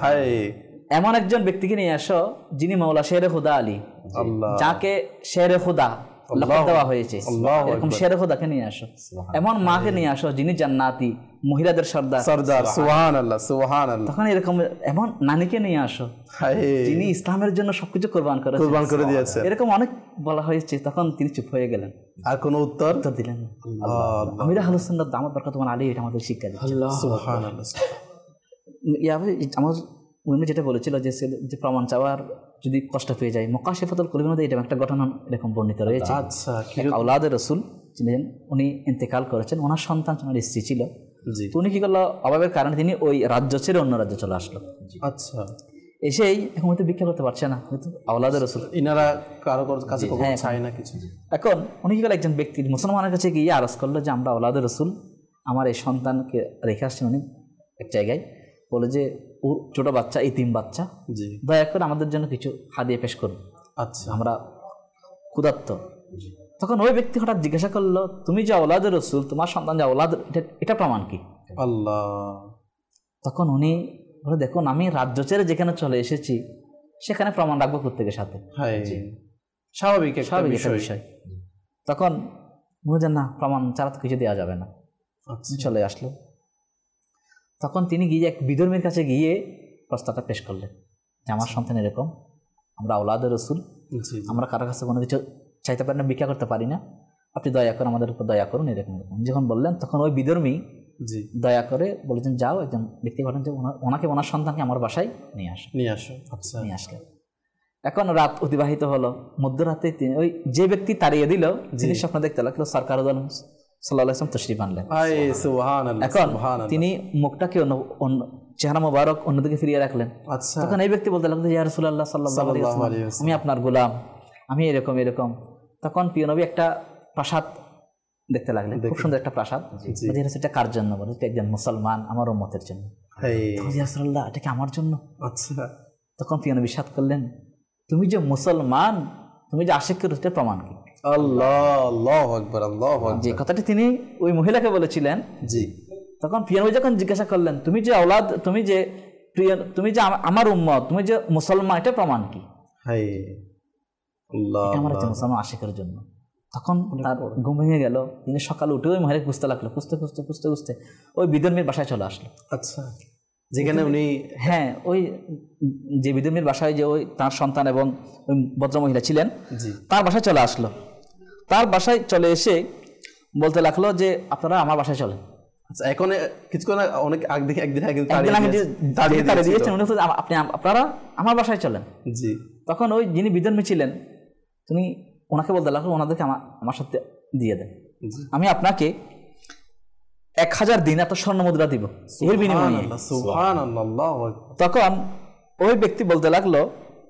এমন একজন ব্যক্তিকে নিয়ে আসো যিনি মাওলা শেরে খুদা আলী, যাকে শেরে খুদা দেওয়া হয়েছে, এরকম শেরে খুদাকে নিয়ে আসো। এমন মাকে নিয়ে আসো যিনি জান্নাতি, মহিলাদের সর্দার সর্দার, সুবহানাল্লাহ সুবহানাল্লাহ। তখন এরকম এমন নানিকে নিয়ে আসো যিনি ইসলামের জন্য সবকিছু কোরবান করে কোরবান করে দিয়েছে, এরকম অনেক বলা হয়েছে। তখন তিনি চুপ হয়ে গেলেন, আর কোনো উত্তর উত্তর দিলেন না। আমির আহলে সুন্নাত দামাত বারাকাতুহুল আলাইহি এটা আমাদের শিক্ষা দিচ্ছে, সুবহানাল্লাহ। ইয়াবে আমার উনি যেটা বলেছিল যে যে প্রমাণ চাওয়ার যদি কষ্ট পেয়ে যায়, মুকাশিফাতুল কুলুবের মধ্যে এটা একটা ঘটনা এরকম বর্ণিত রয়েছে। আচ্ছা, আওলাদে রাসূল ছিলেন, উনি ইন্তেকাল করেছেন, ওনার সন্তান ওনার স্ত্রী ছিল, উনি কি করলো অভাবের কারণে তিনি ওই রাজ্য ছেড়ে অন্য রাজ্যে চলে আসলো। আচ্ছা, এসেই এখন হয়তো ভিক্ষা করতে পারছে না, হয়তো আওলাদে রাসূল ইনারা কারো কাছে চায় না কিছু। এখন উনি কি করলো, একজন ব্যক্তি মুসলমানের কাছে গিয়ে আরজ করলো যে আমরা আওলাদে রাসূল, আমার এই সন্তানকে রেখে আসছেন উনি এক জায়গায়, বলে যে ও ছোট বাচ্চা, এই তিন বাচ্চা, দয়া করে আমাদের জন্য কিছু হাদিয়া পেশ করুন, আচ্ছা আমরা ক্ষুধার্ত। তখন ওই ব্যক্তি হঠাৎ জিজ্ঞাসা করলো, তুমি যে আওলাদে রাসূল, তোমার সন্তান যে আওলাদ, এটা প্রমাণ কি? আল্লাহ। তখন উনি বলে, দেখুন আমি রাজ্য ছেড়ে যেখানে চলে এসেছি সেখানে প্রমাণ রাখবো প্রত্যেকের সাথে, স্বাভাবিক স্বাভাবিক একটা বিষয়। তখন বুঝলেন না প্রমাণ ছাড়া তো কিছু দেওয়া যাবে না, চলে আসলো। তখন তিনি গিয়ে এক বিধর্মীর কাছে গিয়ে প্রস্তাবটা পেশ করলেন যে আমার সন্তান এরকম, আমরা আওলাদে রাসূল, আমরা কারোর কাছে কোনো কিছু চাইতে পারি না, ভিক্ষা করতে পারি না, আপনি দয়া করে আমাদের উপর দয়া করুন, এরকম এরকম যখন বললেন তখন ওই বিধর্মী দয়া করে বলেছেন যাও একজন ব্যক্তি পাঠান যে ওনাকে ওনার সন্তানকে আমার বাসায় নিয়ে আসো নিয়ে আসো আচ্ছা নিয়ে আসলেন। এখন রাত অতিবাহিত হলো, মধ্যরাতে তিনি ওই যে ব্যক্তি তাড়িয়ে দিল যিনি স্বপ্ন দেখতে লাগলো সরকার সাল্লাল্লাহু আলাইহি ওয়াসাল্লাম তশরিফ আনলেন। এখন তিনি মুখটাকে চেহারা মোবারক অন্যদিকে ফিরিয়ে রাখলেন। তখন এই ব্যক্তি বলতে লাগলো ইয়া রাসূলুল্লাহ সাল্লাল্লাহু আলাইহি ওয়াসাল্লাম, আমি আপনার গোলাম, আমি এরকম এরকম। তখন প্রিয় নবী একটা প্রাসাদ দেখতে লাগলেন, খুব সুন্দর একটা প্রাসাদ। এটা কার জন্য? বলে একজন মুসলমান আমার উম্মতের জন্য। ইয়া রাসূলুল্লাহ, এটা কি আমার জন্য? আচ্ছা। তখন প্রিয় নবী সাদ করলেন, তুমি যে মুসলমান, তুমি যে আশিক করো, এটা প্রমাণ কি? আল্লাহ, আল্লাহু আকবার, আল্লাহু আকবার। যে কথাটি তিনি ওই মহিলাকে বলেছিলেন, জি, তখন প্রিয় নবী যখন জিজ্ঞাসা করলেন, তুমি যে আওলাদ, তুমি যে প্রিয়, তুমি যে আমার উম্মত, তুমি যে মুসলমান, এটা প্রমাণ কি? হাই আল্লাহ, এটা আমার একজন মুসলমান আশিকের জন্য। তখন তার ঘুম ভেঙে গেল। তিনি সকালে উঠে ওই মহিলাকে খুঁজতে লাগলো, খুঁজতে খুঁজতে খুঁজতে খুঁজতে ওই বিধর্মীর বাসায় চলে আসলো। আচ্ছা, যেখানে উনি, হ্যাঁ, ওই যে বিধর্মীর বাসায় যে ওই তার সন্তান এবং ওই ভদ্রমহিলা ছিলেন, তার বাসায় চলে আসলো। তার বাসায় চলে এসে বলতে লাগলো যে আপনারা আমার বাসায় চলেন। আচ্ছা, এখন কিছুক্ষণ অনেক আগে দেখে একদিন আগে একদিন আগে তাড়িয়ে দিয়েছেন, উনি আপনি আপনারা আমার বাসায় চলেন। জি, তখন ওই যিনি বিধর্মী ছিলেন তিনি ওনাকে বলতে লাগলো, ওনাদেরকে আমার আমার সাথে দিয়ে দেন, আমি আপনাকে এক হাজার দিন এত স্বর্ণ মুদ্রা দিব এর বিনিময়ে। তখন ওই ব্যক্তি বলতে লাগলো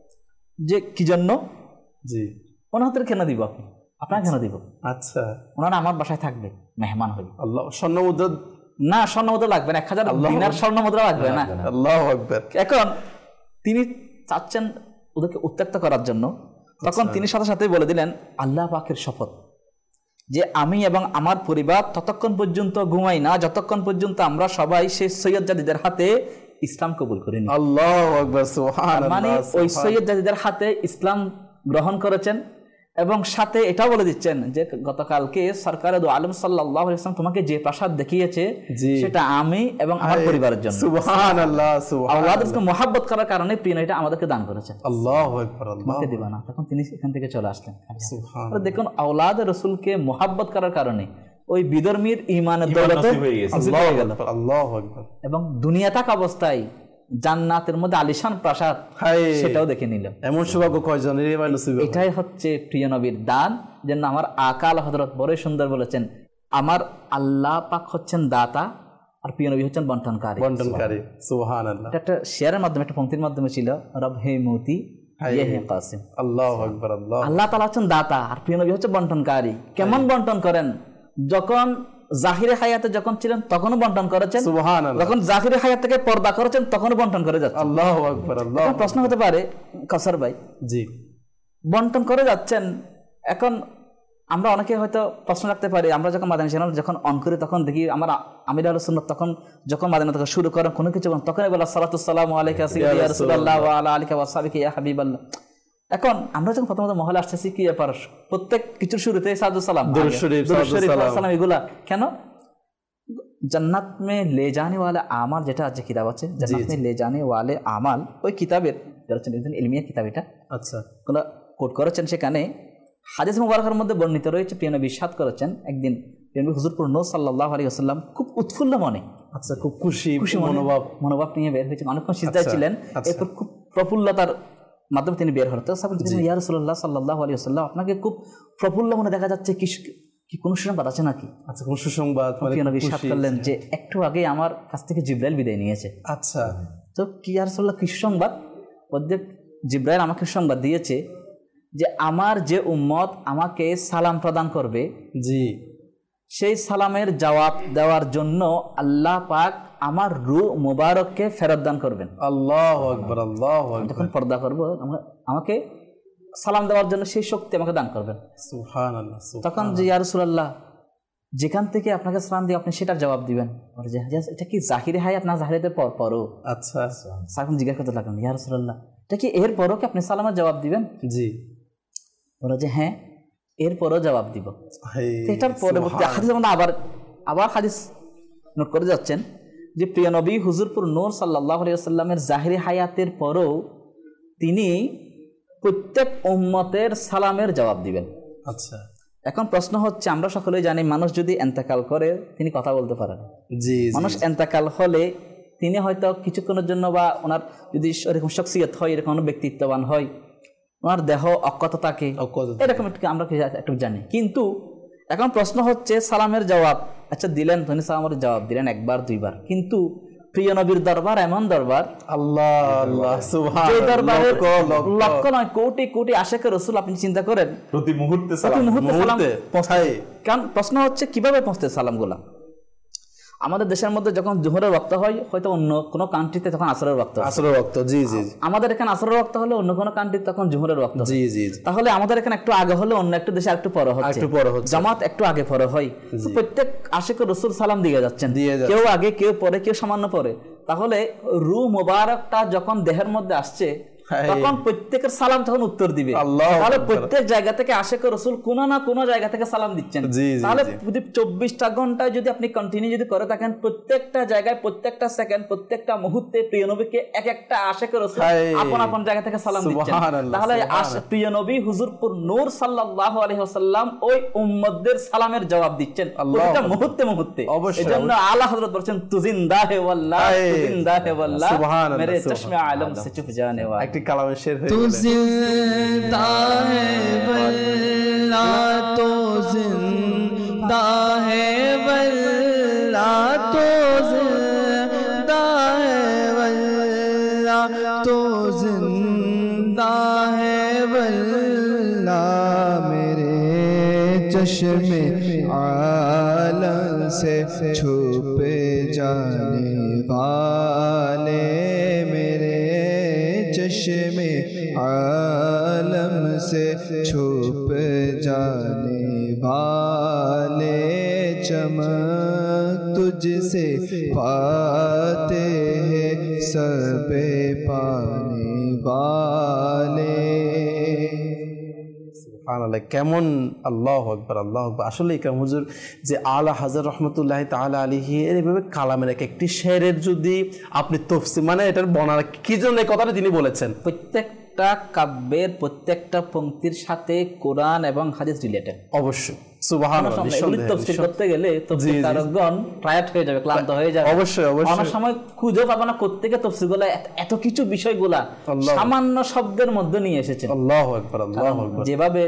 যে কি জন্য? জি, ওনাদের কেন দিব, আপনি আপনাকে কেন দিব? আচ্ছা, ওনারা আমার বাসায় থাকবে, মেহমান হইবে। আল্লাহ, স্বর্ণ মুদ্রা না, স্বর্ণ মুদ্রা লাগবে না, এক হাজার দিনার স্বর্ণ মুদ্রা লাগবে না। আল্লাহু আকবার। এখন তিনি চাচ্ছেন ওদেরকে উত্ত্যক্ত করার জন্য। তখন তিনি সাথে সাথে বলে দিলেন, আল্লাহ পাকের শপথ যে আমি এবং আমার পরিবার ততক্ষণ পর্যন্ত ঘুমাই না যতক্ষণ পর্যন্ত আমরা সবাই সেই সৈয়দ জাদিদের হাতে ইসলাম কবুল করিনি। আল্লাহু আকবার, সুবহানাল্লাহ। মানে ওই সৈয়দ জাদিদের হাতে ইসলাম গ্রহণ করেছেন এবং সাথে এটাও বলে দিচ্ছেন যে গতকালকে সরকার দু আলম সাল্লাল্লাহু আলাইহি ওয়াসাল্লাম তোমাকে যে প্রাসাদ দেখিয়েছে সেটা আমি এবং আমার পরিবারের জন্য। সুবহানাল্লাহ, সুবহানাল্লাহ। আল্লাহকে মহব্বত করার কারণে প্রিয় এটা আমাদেরকে দান করেছেন। আল্লাহু আকবার, আল্লাহু দিবা না। তখন তিনি এখান থেকে চলে আসলেন। সুবহানাল্লাহ। দেখুন, আওলাদ রাসূলকে মহব্বত করার কারণে ওই বিধর্মীর ঈমানের দৌলতে আল্লাহু আকবার, আল্লাহু আকবার। এবং দুনিয়া থাকা অবস্থায় জান্নাতের মধ্যে আলিশান প্রাসাদ সেটাও দেখে নিল। এমন সৌভাগ্য কয়জনের নসিব? এটাই হচ্ছে প্রিয় নবীর দান। যেন আমার আকাল হযরত বড় সুন্দর বলেছেন, আমার আল্লাহ পাক হচ্ছেন দাতা আর প্রিয় নবী হচ্ছেন বন্টনকারী। বন্টনকারী, সুবহানাল্লাহ। এটা একটা শেয়ারের মাধ্যমে, একটা পংক্তির মাধ্যমে ছিল, রব হে মতি ইয়ে হে কাসিম। আল্লাহু আকবার, আল্লাহ। আল্লাহ তাআলা হচ্ছেন দাতা আর প্রিয় নবী হচ্ছে বন্টনকারী। কেমন বন্টন করেন? যখন জাহিরে হায়াতে যখন ছিলেন তখনও বন্টন করেছেন, সুবহানাল্লাহ। যখন জাহিরে হায়াত থেকে পর্দা করেছেন তখনও বন্টন করে যাচ্ছেন। আল্লাহু আকবার, আল্লাহ। প্রশ্ন হতে পারে কাউসার ভাই, জি, বন্টন করে যাচ্ছেন, এখন আমরা অনেকে হয়তো প্রশ্ন রাখতে পারি, আমরা যখন মাদানী চ্যানেল যখন অন করি তখন দেখি আমার আমির আহলে সুন্নাত তখন যখন মাদানী থেকে শুরু করেন কোনো কিছু তখনই বলা সালাতু সালামু আলাইকা ইয়া রাসূলুল্লাহ ওয়া আলা আলিকা ওয়া সাহবিহি ইয়া হাবিবাল্লাহ। এখন আমরা যখন প্রথমত মহলে আসতেছি কি ব্যাপার, প্রত্যেক কিছুর শুরুতে সালাতু সালাম, দুরূদ শরীফ, সালাম, এগুলা কেন? জান্নাত মে লে জানে ওয়ালে আমাল যেটা আছে কিতাব আছে, জান্নাত মে লে জানে ওয়ালে আমাল, ওই কিতাবের ইলমিয়া কিতাব এটা, আচ্ছা, ওগুলা কোট করেছেন। সেখানে হাদিস মুবারকের মধ্যে বর্ণিত রয়েছে, প্রিয় নবী ইরশাদ করেছেন, একদিন প্রিয় নবী হুজুর নূর সাল্লাল্লাহু আলাইহি ওয়াসাল্লাম খুব উৎফুল্ল মনে, আচ্ছা, খুব খুশি খুশি মনোভাব মনোভাব নিয়ে বের হয়েছেন, অনেকক্ষণ সিজদায় ছিলেন, এরপর খুব প্রফুল্লতার মাধ্যমে তিনি বের হলেন। তো ইয়া রাসূলুল্লাহ সাল্লাল্লাহু আলাইহি ওয়াসাল্লাম, আপনাকে খুব প্রফুল্ল মনে দেখা যাচ্ছে, কি কি কোনো সুসংবাদ আছে নাকি? আচ্ছা, কোন সুসংবাদ? প্রিয় নবী ইরশাদ করলেন যে একটু আগে আমার কাছ থেকে জিবরাইল বিদায় নিয়েছে। আচ্ছা, তো কি ইয়া রাসূলুল্লাহ কি সুসংবাদ? বলতে জিবরাইল আমাকে সংবাদ দিয়েছে যে আমার যে উম্মত আমাকে সালাম প্রদান করবে, জি, সেই সালামের জবাব দেওয়ার জন্য আল্লাহ পাক আমার রূহ মুবারককে ফেরত দান করবেন। আল্লাহু আকবার, আল্লাহু আকবার। যখন পর্দা করব আমাকে সালাম দেওয়ার জন্য সেই শক্তি আমাকে দান করবেন। সুবহানাল্লাহ। তখন যে ইয়া রাসূলুল্লাহ, যেখান থেকে আপনাকে সালাম দিয়ে আপনি সেটার জবাব দিবেন, এটা কি জাহিরে হায়াত না জাহিরাতের পর পরও? আচ্ছা, সালাম জিজ্ঞাসা করতে লাগলেন, ইয়া রাসূলুল্লাহ, এটা কি এর পরও কি আপনি সালামের জবাব দিবেন? জি। বলো যে হ্যাঁ, এরপরও জবাব দিব। এটার পরবর্তী হাদিসের মধ্যে আবার আবার হাদিস নোট করে যাচ্ছেন যে প্রিয় নবী হুজুরপুর নূর সাল্লাল্লাহু আলাইহি ওয়াসাল্লামের জাহিরি হায়াতের পরও তিনি প্রত্যেক উম্মতের সালামের জবাব দিবেন। আচ্ছা, এখন প্রশ্ন হচ্ছে, আমরা সকলেই জানি মানুষ যদি এন্তেকাল করে তিনি কথা বলতে পারেন। জি, মানুষ এন্তেকাল হলে তিনি হয়তো কিছুক্ষণের জন্য বা ওনার যদি এরকম শখসিয়ত হয়, এরকম ব্যক্তিত্ববান হয়, ওনার দেহ অক্ষত থাকে, এরকম একটু আমরা একটু জানি। কিন্তু এখন প্রশ্ন হচ্ছে সালামের জবাব, আচ্ছা দিলেন, তিনি সালামের জবাব দিলেন একবার দুইবার, কিন্তু প্রিয় নবীর দরবার এমন দরবার, আল্লাহ আল্লাহ সুবহানাল্লাহ, যে দরবারে লক্ষ নয় কোটি কোটি আশিকে রাসূল, আপনি চিন্তা করেন প্রতি মুহূর্তে প্রতি মুহূর্তে সালাম পৌঁছায়। কারণ প্রশ্ন হচ্ছে কিভাবে পৌঁছতে সালামগুলা? আমাদের দেশের মধ্যে যখন জোহরের ওয়াক্ত হয় হয়তো অন্য কোনো কান্ট্রিতে তখন আসরের ওয়াক্ত, আসরের ওয়াক্ত, জি জি। আমাদের এখানে আসরের ওয়াক্ত হলে অন্য কোনো কান্ট্রিতে তখন জোহরের ওয়াক্ত, জি জি। তাহলে আমাদের এখানে একটু আগে হলে অন্য একটা দেশে একটু পরে হচ্ছে, একটু পরে হচ্ছে, জামাত একটু আগে পরে হয়। প্রত্যেক আশিকুর রাসূল সালাম দিয়ে যাচ্ছেন, কেউ আগে কেউ পরে কেউ সামান্য পরে। তাহলে রূহ মোবারকটা যখন দেহের মধ্যে আসছে তখন প্রত্যেকের সালাম তখন উত্তর দিবে। তাহলে প্রত্যেক জায়গা থেকে আশিকুর রাসূল কোনো না কোনো জায়গা থেকে সালাম দিচ্ছেন। তাহলে চব্বিশটা ঘন্টায় যদি আপনি কন্টিনিউ যদি করে থাকেন, প্রত্যেকটা জায়গায় প্রত্যেকটা সেকেন্ড প্রত্যেকটা মুহূর্তে প্রিয় নবীকে এক একটা আশিকুর রাসূল আপন আপন জায়গা থেকে সালাম দিচ্ছেন। তাহলে প্রিয় নবী হুজুরপুর নূর সাল্লাল্লাহু আলাইহি ওয়াসাল্লাম ওই উম্মতদের সালামের জবাব দিচ্ছেন প্রত্যেকটা মুহূর্তে মুহূর্তে। এজন্য আলা হযরত বলেন তু জিন্দা হে ওয়াল্লাহ, তু জিন্দা হে ওয়াল্লাহ, মেরে চশমে আলম সে চুপ জানে ওয়া। কালামের শের হয়ে তু জিন্দা হে ওয়াল্লাহ, তু জিন্দা হে ওয়াল্লাহ, তু জিন্দা হে ওয়াল্লাহ, তু জিন্দা হে ওয়াল্লাহ, মেরে চশমে आलम से छुपे जाने वाले, मेरे चश्मे आलम से छुप जाने वाले, चमक तुझसे पाते हैं सबे पाने वाले। কেমন আল্লাহু আকবার, আল্লাহু আকবার। আসলে ইকরাম হুজুর যে আলা হাজার রহমতুল্লাহ তাআলা আলাইহি এর এইভাবে কালামের এক একটি শেরের যদি আপনি তফসির মানে এটার বর্ণনা কি জন্য এই কথাটা তিনি বলেছেন, প্রত্যেকটা কাব্যের প্রত্যেকটা পংক্তির সাথে কোরআন এবং হাদিস রিলেটেড। অবশ্যই সুবহানাল্লাহ, নিঃসন্দেহে তাফসীর করতে গেলে তাফসীরকারগণ টায়ার্ড হয়ে যাবে, ক্লান্ত হয়ে যাবে। অবশ্যই অবশ্যই অনেক সময় খুঁজে পাবে না কোত্থেকে তাফসীরগুলো এত কিছু বিষয়গুলা সামান্য শব্দের মধ্যে নিয়ে এসেছে। আল্লাহু আকবার, আল্লাহু আকবার। যেভাবে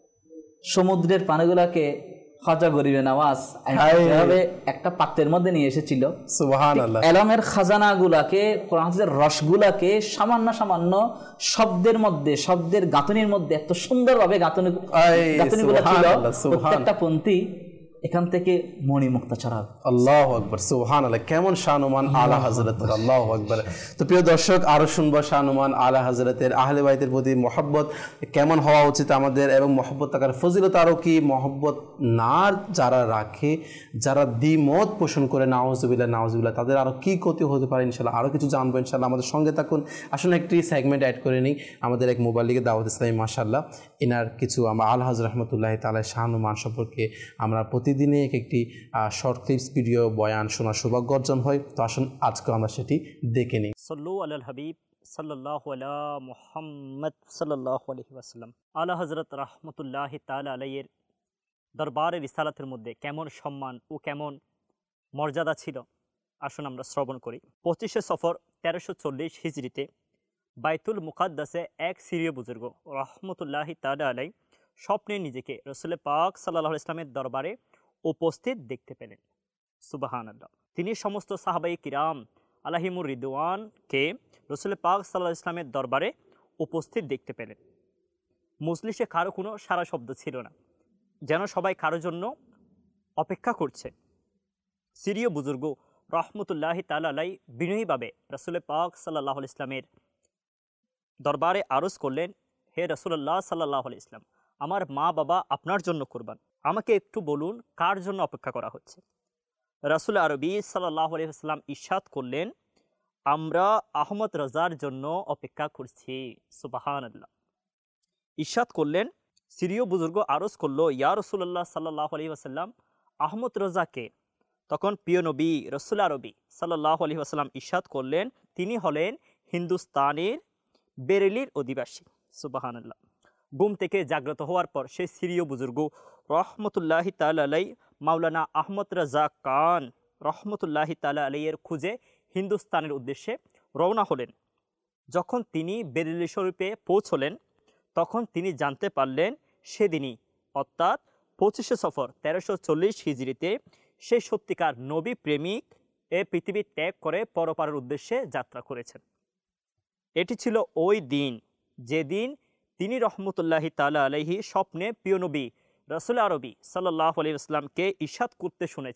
সমুদ্রের পানিগুলাকে খাজা গরিবে নামাজ যেভাবে একটা পাত্রের মধ্যে নিয়ে এসেছিল, সুবহানাল্লাহ, এলমের খাজানা গুলাকে কোরআনের রসগুলাকে সামান্য সামান্য শব্দের মধ্যে শব্দের গাঁথনির মধ্যে এত সুন্দরভাবে গাঁথনি গাঁথনিগুলো ছিল, প্রত্যেকটা পন্থী এখান থেকে মণিমুক্তা ছড়াবে। আল্লাহু আকবার, সুবহানাল্লাহ। কেমন শানুমান আলা হযরতের, আল্লাহু আকবার। তো প্রিয় দর্শক, আরো শুনবো শানুমান আলা হযরতের, আহলে বাইতের প্রতি মহব্বত কেমন হওয়া উচিত আমাদের, এবং মহব্বত থাকার ফজিলত আরও কি, মহব্বত না যারা রাখে, যারা দ্বিমত পোষণ করে নাউজুবিল্লাহ নাউজুবিল্লাহ, তাদের আরও কি ক্ষতি হতে পারে ইনশাআল্লাহ আরও কিছু জানবো ইনশাআল্লাহ। আমাদের সঙ্গে থাকুন। আসলে একটি সেগমেন্ট অ্যাড করে নিই। আমাদের এক মোবাইল লিগে দাওয়াত ইসলামী মাশাআল্লাহ এনার কিছু আমরা আলা হযরত রহমতুল্লাহ তাআলা শানুমান সম্পর্কে আমরা প্রতিদিনে এক একটি শর্ট ক্লিপস ভিডিও বয়ান শোনার সৌভাগ্য অর্জন হয়। তো আসুন আজকে আমরা সেটি দেখে নিই। সল্লু আলাল হাবিব সাল্লাল্লাহু আলা মুহাম্মদ সাল্লাল্লাহু আলাইহি ওয়াসাল্লাম। আলা হযরত রাহমাতুল্লাহ তাআলা আলাইহির দরবারে রিসালাতের মধ্যে কেমন সম্মান ও কেমন মর্যাদা ছিল আসুন আমরা শ্রবণ করি। পঁচিশে সফর তেরোশো চল্লিশ হিজরিতে বাইতুল মুকাদ্দাসে এক সিরীয় বুজুর্গ রাহমাতুল্লাহ তাআলা আলাইহি স্বপ্নে নিজেকে রাসূল পাক সাল্লাল্লাহু আলাইহি ওয়াসাল্লামের দরবারে উপস্থিত দেখতে পেলেন। সুবহানাল্লাহ। তিনি সমস্ত সাহাবায়ে কিরাম আলাইহিমুর রিদওয়ানকে রাসূল পাক সাল্লাল্লাহু আলাইহি ওয়াসাল্লামের দরবারে উপস্থিত দেখতে পেলেন। মজলিসে কারো কোনো সারা শব্দ ছিল না, যেন সবাই কারোর জন্য অপেক্ষা করছে। সিরীয় বুজুর্গ রাহমাতুল্লাহি তাআলা আলাইহি বিনয়ীভাবে রাসূল পাক সাল্লাল্লাহু আলাইহি ওয়াসাল্লামের দরবারে আরজ করলেন, হে রাসূলুল্লাহ সাল্লাল্লাহু আলাইহি ওয়াসাল্লাম, আমার মা বাবা আপনার জন্য কুরবান, আমাকে একটু বলুন কার জন্য অপেক্ষা করা হচ্ছে। রাসূল আরবি সাল্লাল্লাহু আলাইহি ওয়াসাল্লাম ইরশাদ করলেন, আমরা আহমদ রাজার জন্য অপেক্ষা করছি। সুবহানাল্লাহ। ইরশাদ করলেন, সিরীয় বুজুর্গ আরজ করলো, ইয়া রাসূলুল্লাহ সাল্লাল্লাহু আলাইহি ওয়াসাল্লাম, আহমদ রাজাকে? তখন প্রিয় নবী রাসূল আরবি সাল্লাল্লাহু আলাইহি ওয়াসাল্লাম ইরশাদ করলেন, তিনি হলেন হিন্দুস্তানের বেরেলির অধিবাসী। সুবহানাল্লাহ। ঘুম থেকে জাগ্রত হওয়ার পর সেই সিরীয় বুজুর্গ রহমতুল্লাহি তাআলা আলাইহি মাওলানা আহমদ রাজা খান রহমতুল্লাহি তাআলা আলাইহির খুঁজে হিন্দুস্তানের উদ্দেশ্যে রওনা হলেন। যখন তিনি বেরেলি শরীফে পৌঁছলেন তখন তিনি জানতে পারলেন সেদিনই অর্থাৎ পঁচিশে সফর তেরোশো চল্লিশ হিজরিতে সেই সত্যিকার নবী প্রেমিক এ পৃথিবী ত্যাগ করে পরপারের উদ্দেশ্যে যাত্রা করেছেন। এটি ছিল ওই দিন যেদিন তিনি রহমতুল্লাহি তাআলা আলাইহি স্বপ্নে প্রিয় নবী রাসূল আরবি সাল্লাল্লাহু আলাইহি ওয়াসাল্লামকে ইরশাদ করতে শুনেছেন,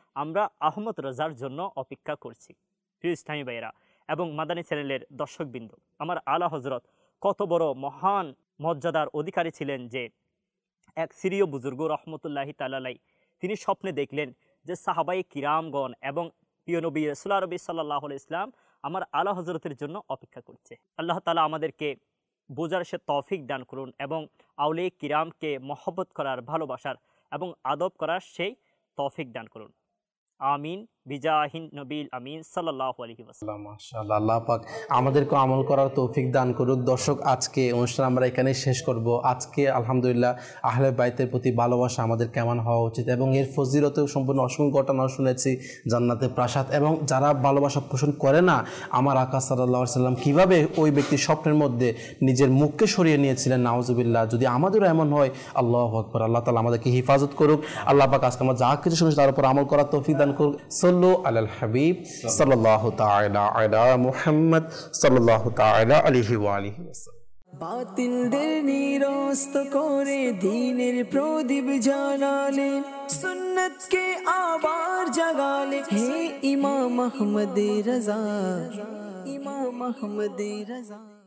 আমরা আহমদ রাজার জন্য অপেক্ষা করছি। প্রিয় ইসলামী ভাইয়েরা এবং মাদানী চ্যানেলের দর্শকবৃন্দ, আমার আলা হজরত কত বড় মহান মর্যাদার অধিকারী ছিলেন যে এক সিরীয় বুজুর্গ রহমতুল্লাহি তাআলা তিনি স্বপ্নে দেখলেন যে সাহাবায়ে কিরামগণ এবং প্রিয় নবী রাসূলুল্লাহ নবী সাল্লাল্লাহু আলাইহি ওয়াসাল্লাম আমার আলা হজরতের জন্য অপেক্ষা করছে। আল্লাহ তাআলা আমাদেরকে বোঝার সে তৌফিক দান করুন এবং আউলিয়া কিরামকে মহব্বত করার, ভালোবাসার এবং আদব করার সেই তৌফিক দান করুন। আমিন বিজাহিন নবীল আমিন সাল্লাল্লাহু আলাইহি ওয়াসাল্লাম। মাশাআল্লাহ, আল্লাহ পাক আমাদেরকে আমল করার তৌফিক দান করুক। দর্শক, আজকে অনুষ্ঠান আমরা এখানেই শেষ করব। আজকে আলহামদুলিল্লাহ আহলে বাইতের প্রতি ভালোবাসা আমাদের কেমন হওয়া উচিত এবং এর ফজিলতেও সম্পূর্ণ অসংখ্য ঘটনা শুনেছি, জান্নাতের প্রাসাদ, এবং যারা ভালোবাসা পোষণ করে না, আমার আকা সাল্লাল্লাহু আলাইহি ওয়াসাল্লাম কীভাবে ওই ব্যক্তির স্বপ্নের মধ্যে নিজের মুখকে সরিয়ে নিয়েছিলেন, নাউজুবিল্লাহ। যদি আমাদেরও এমন হয়, আল্লাহু আকবার, আল্লাহ তাআলা আমাদেরকে হিফাজত করুক। আল্লাহ পাক আজকে আমরা যা কিছু শুনেছি তার উপর আমল করার তৌফিক দান করুক। সল্লু আলাল হাবিব সাল্লাল্লাহু তাআলা আলা মুহাম্মদ সাল্লাল্লাহু তাআলা আলাইহি ওয়া আলিহি ওয়াসাল্লাম। বাতিলদের নিরস্ত করে দ্বীনের প্রদীপ জ্বালালে, সুন্নতকে আবার জাগালে, হে ইমাম আহমদ রাজা, ইমাম আহমদ রাজা।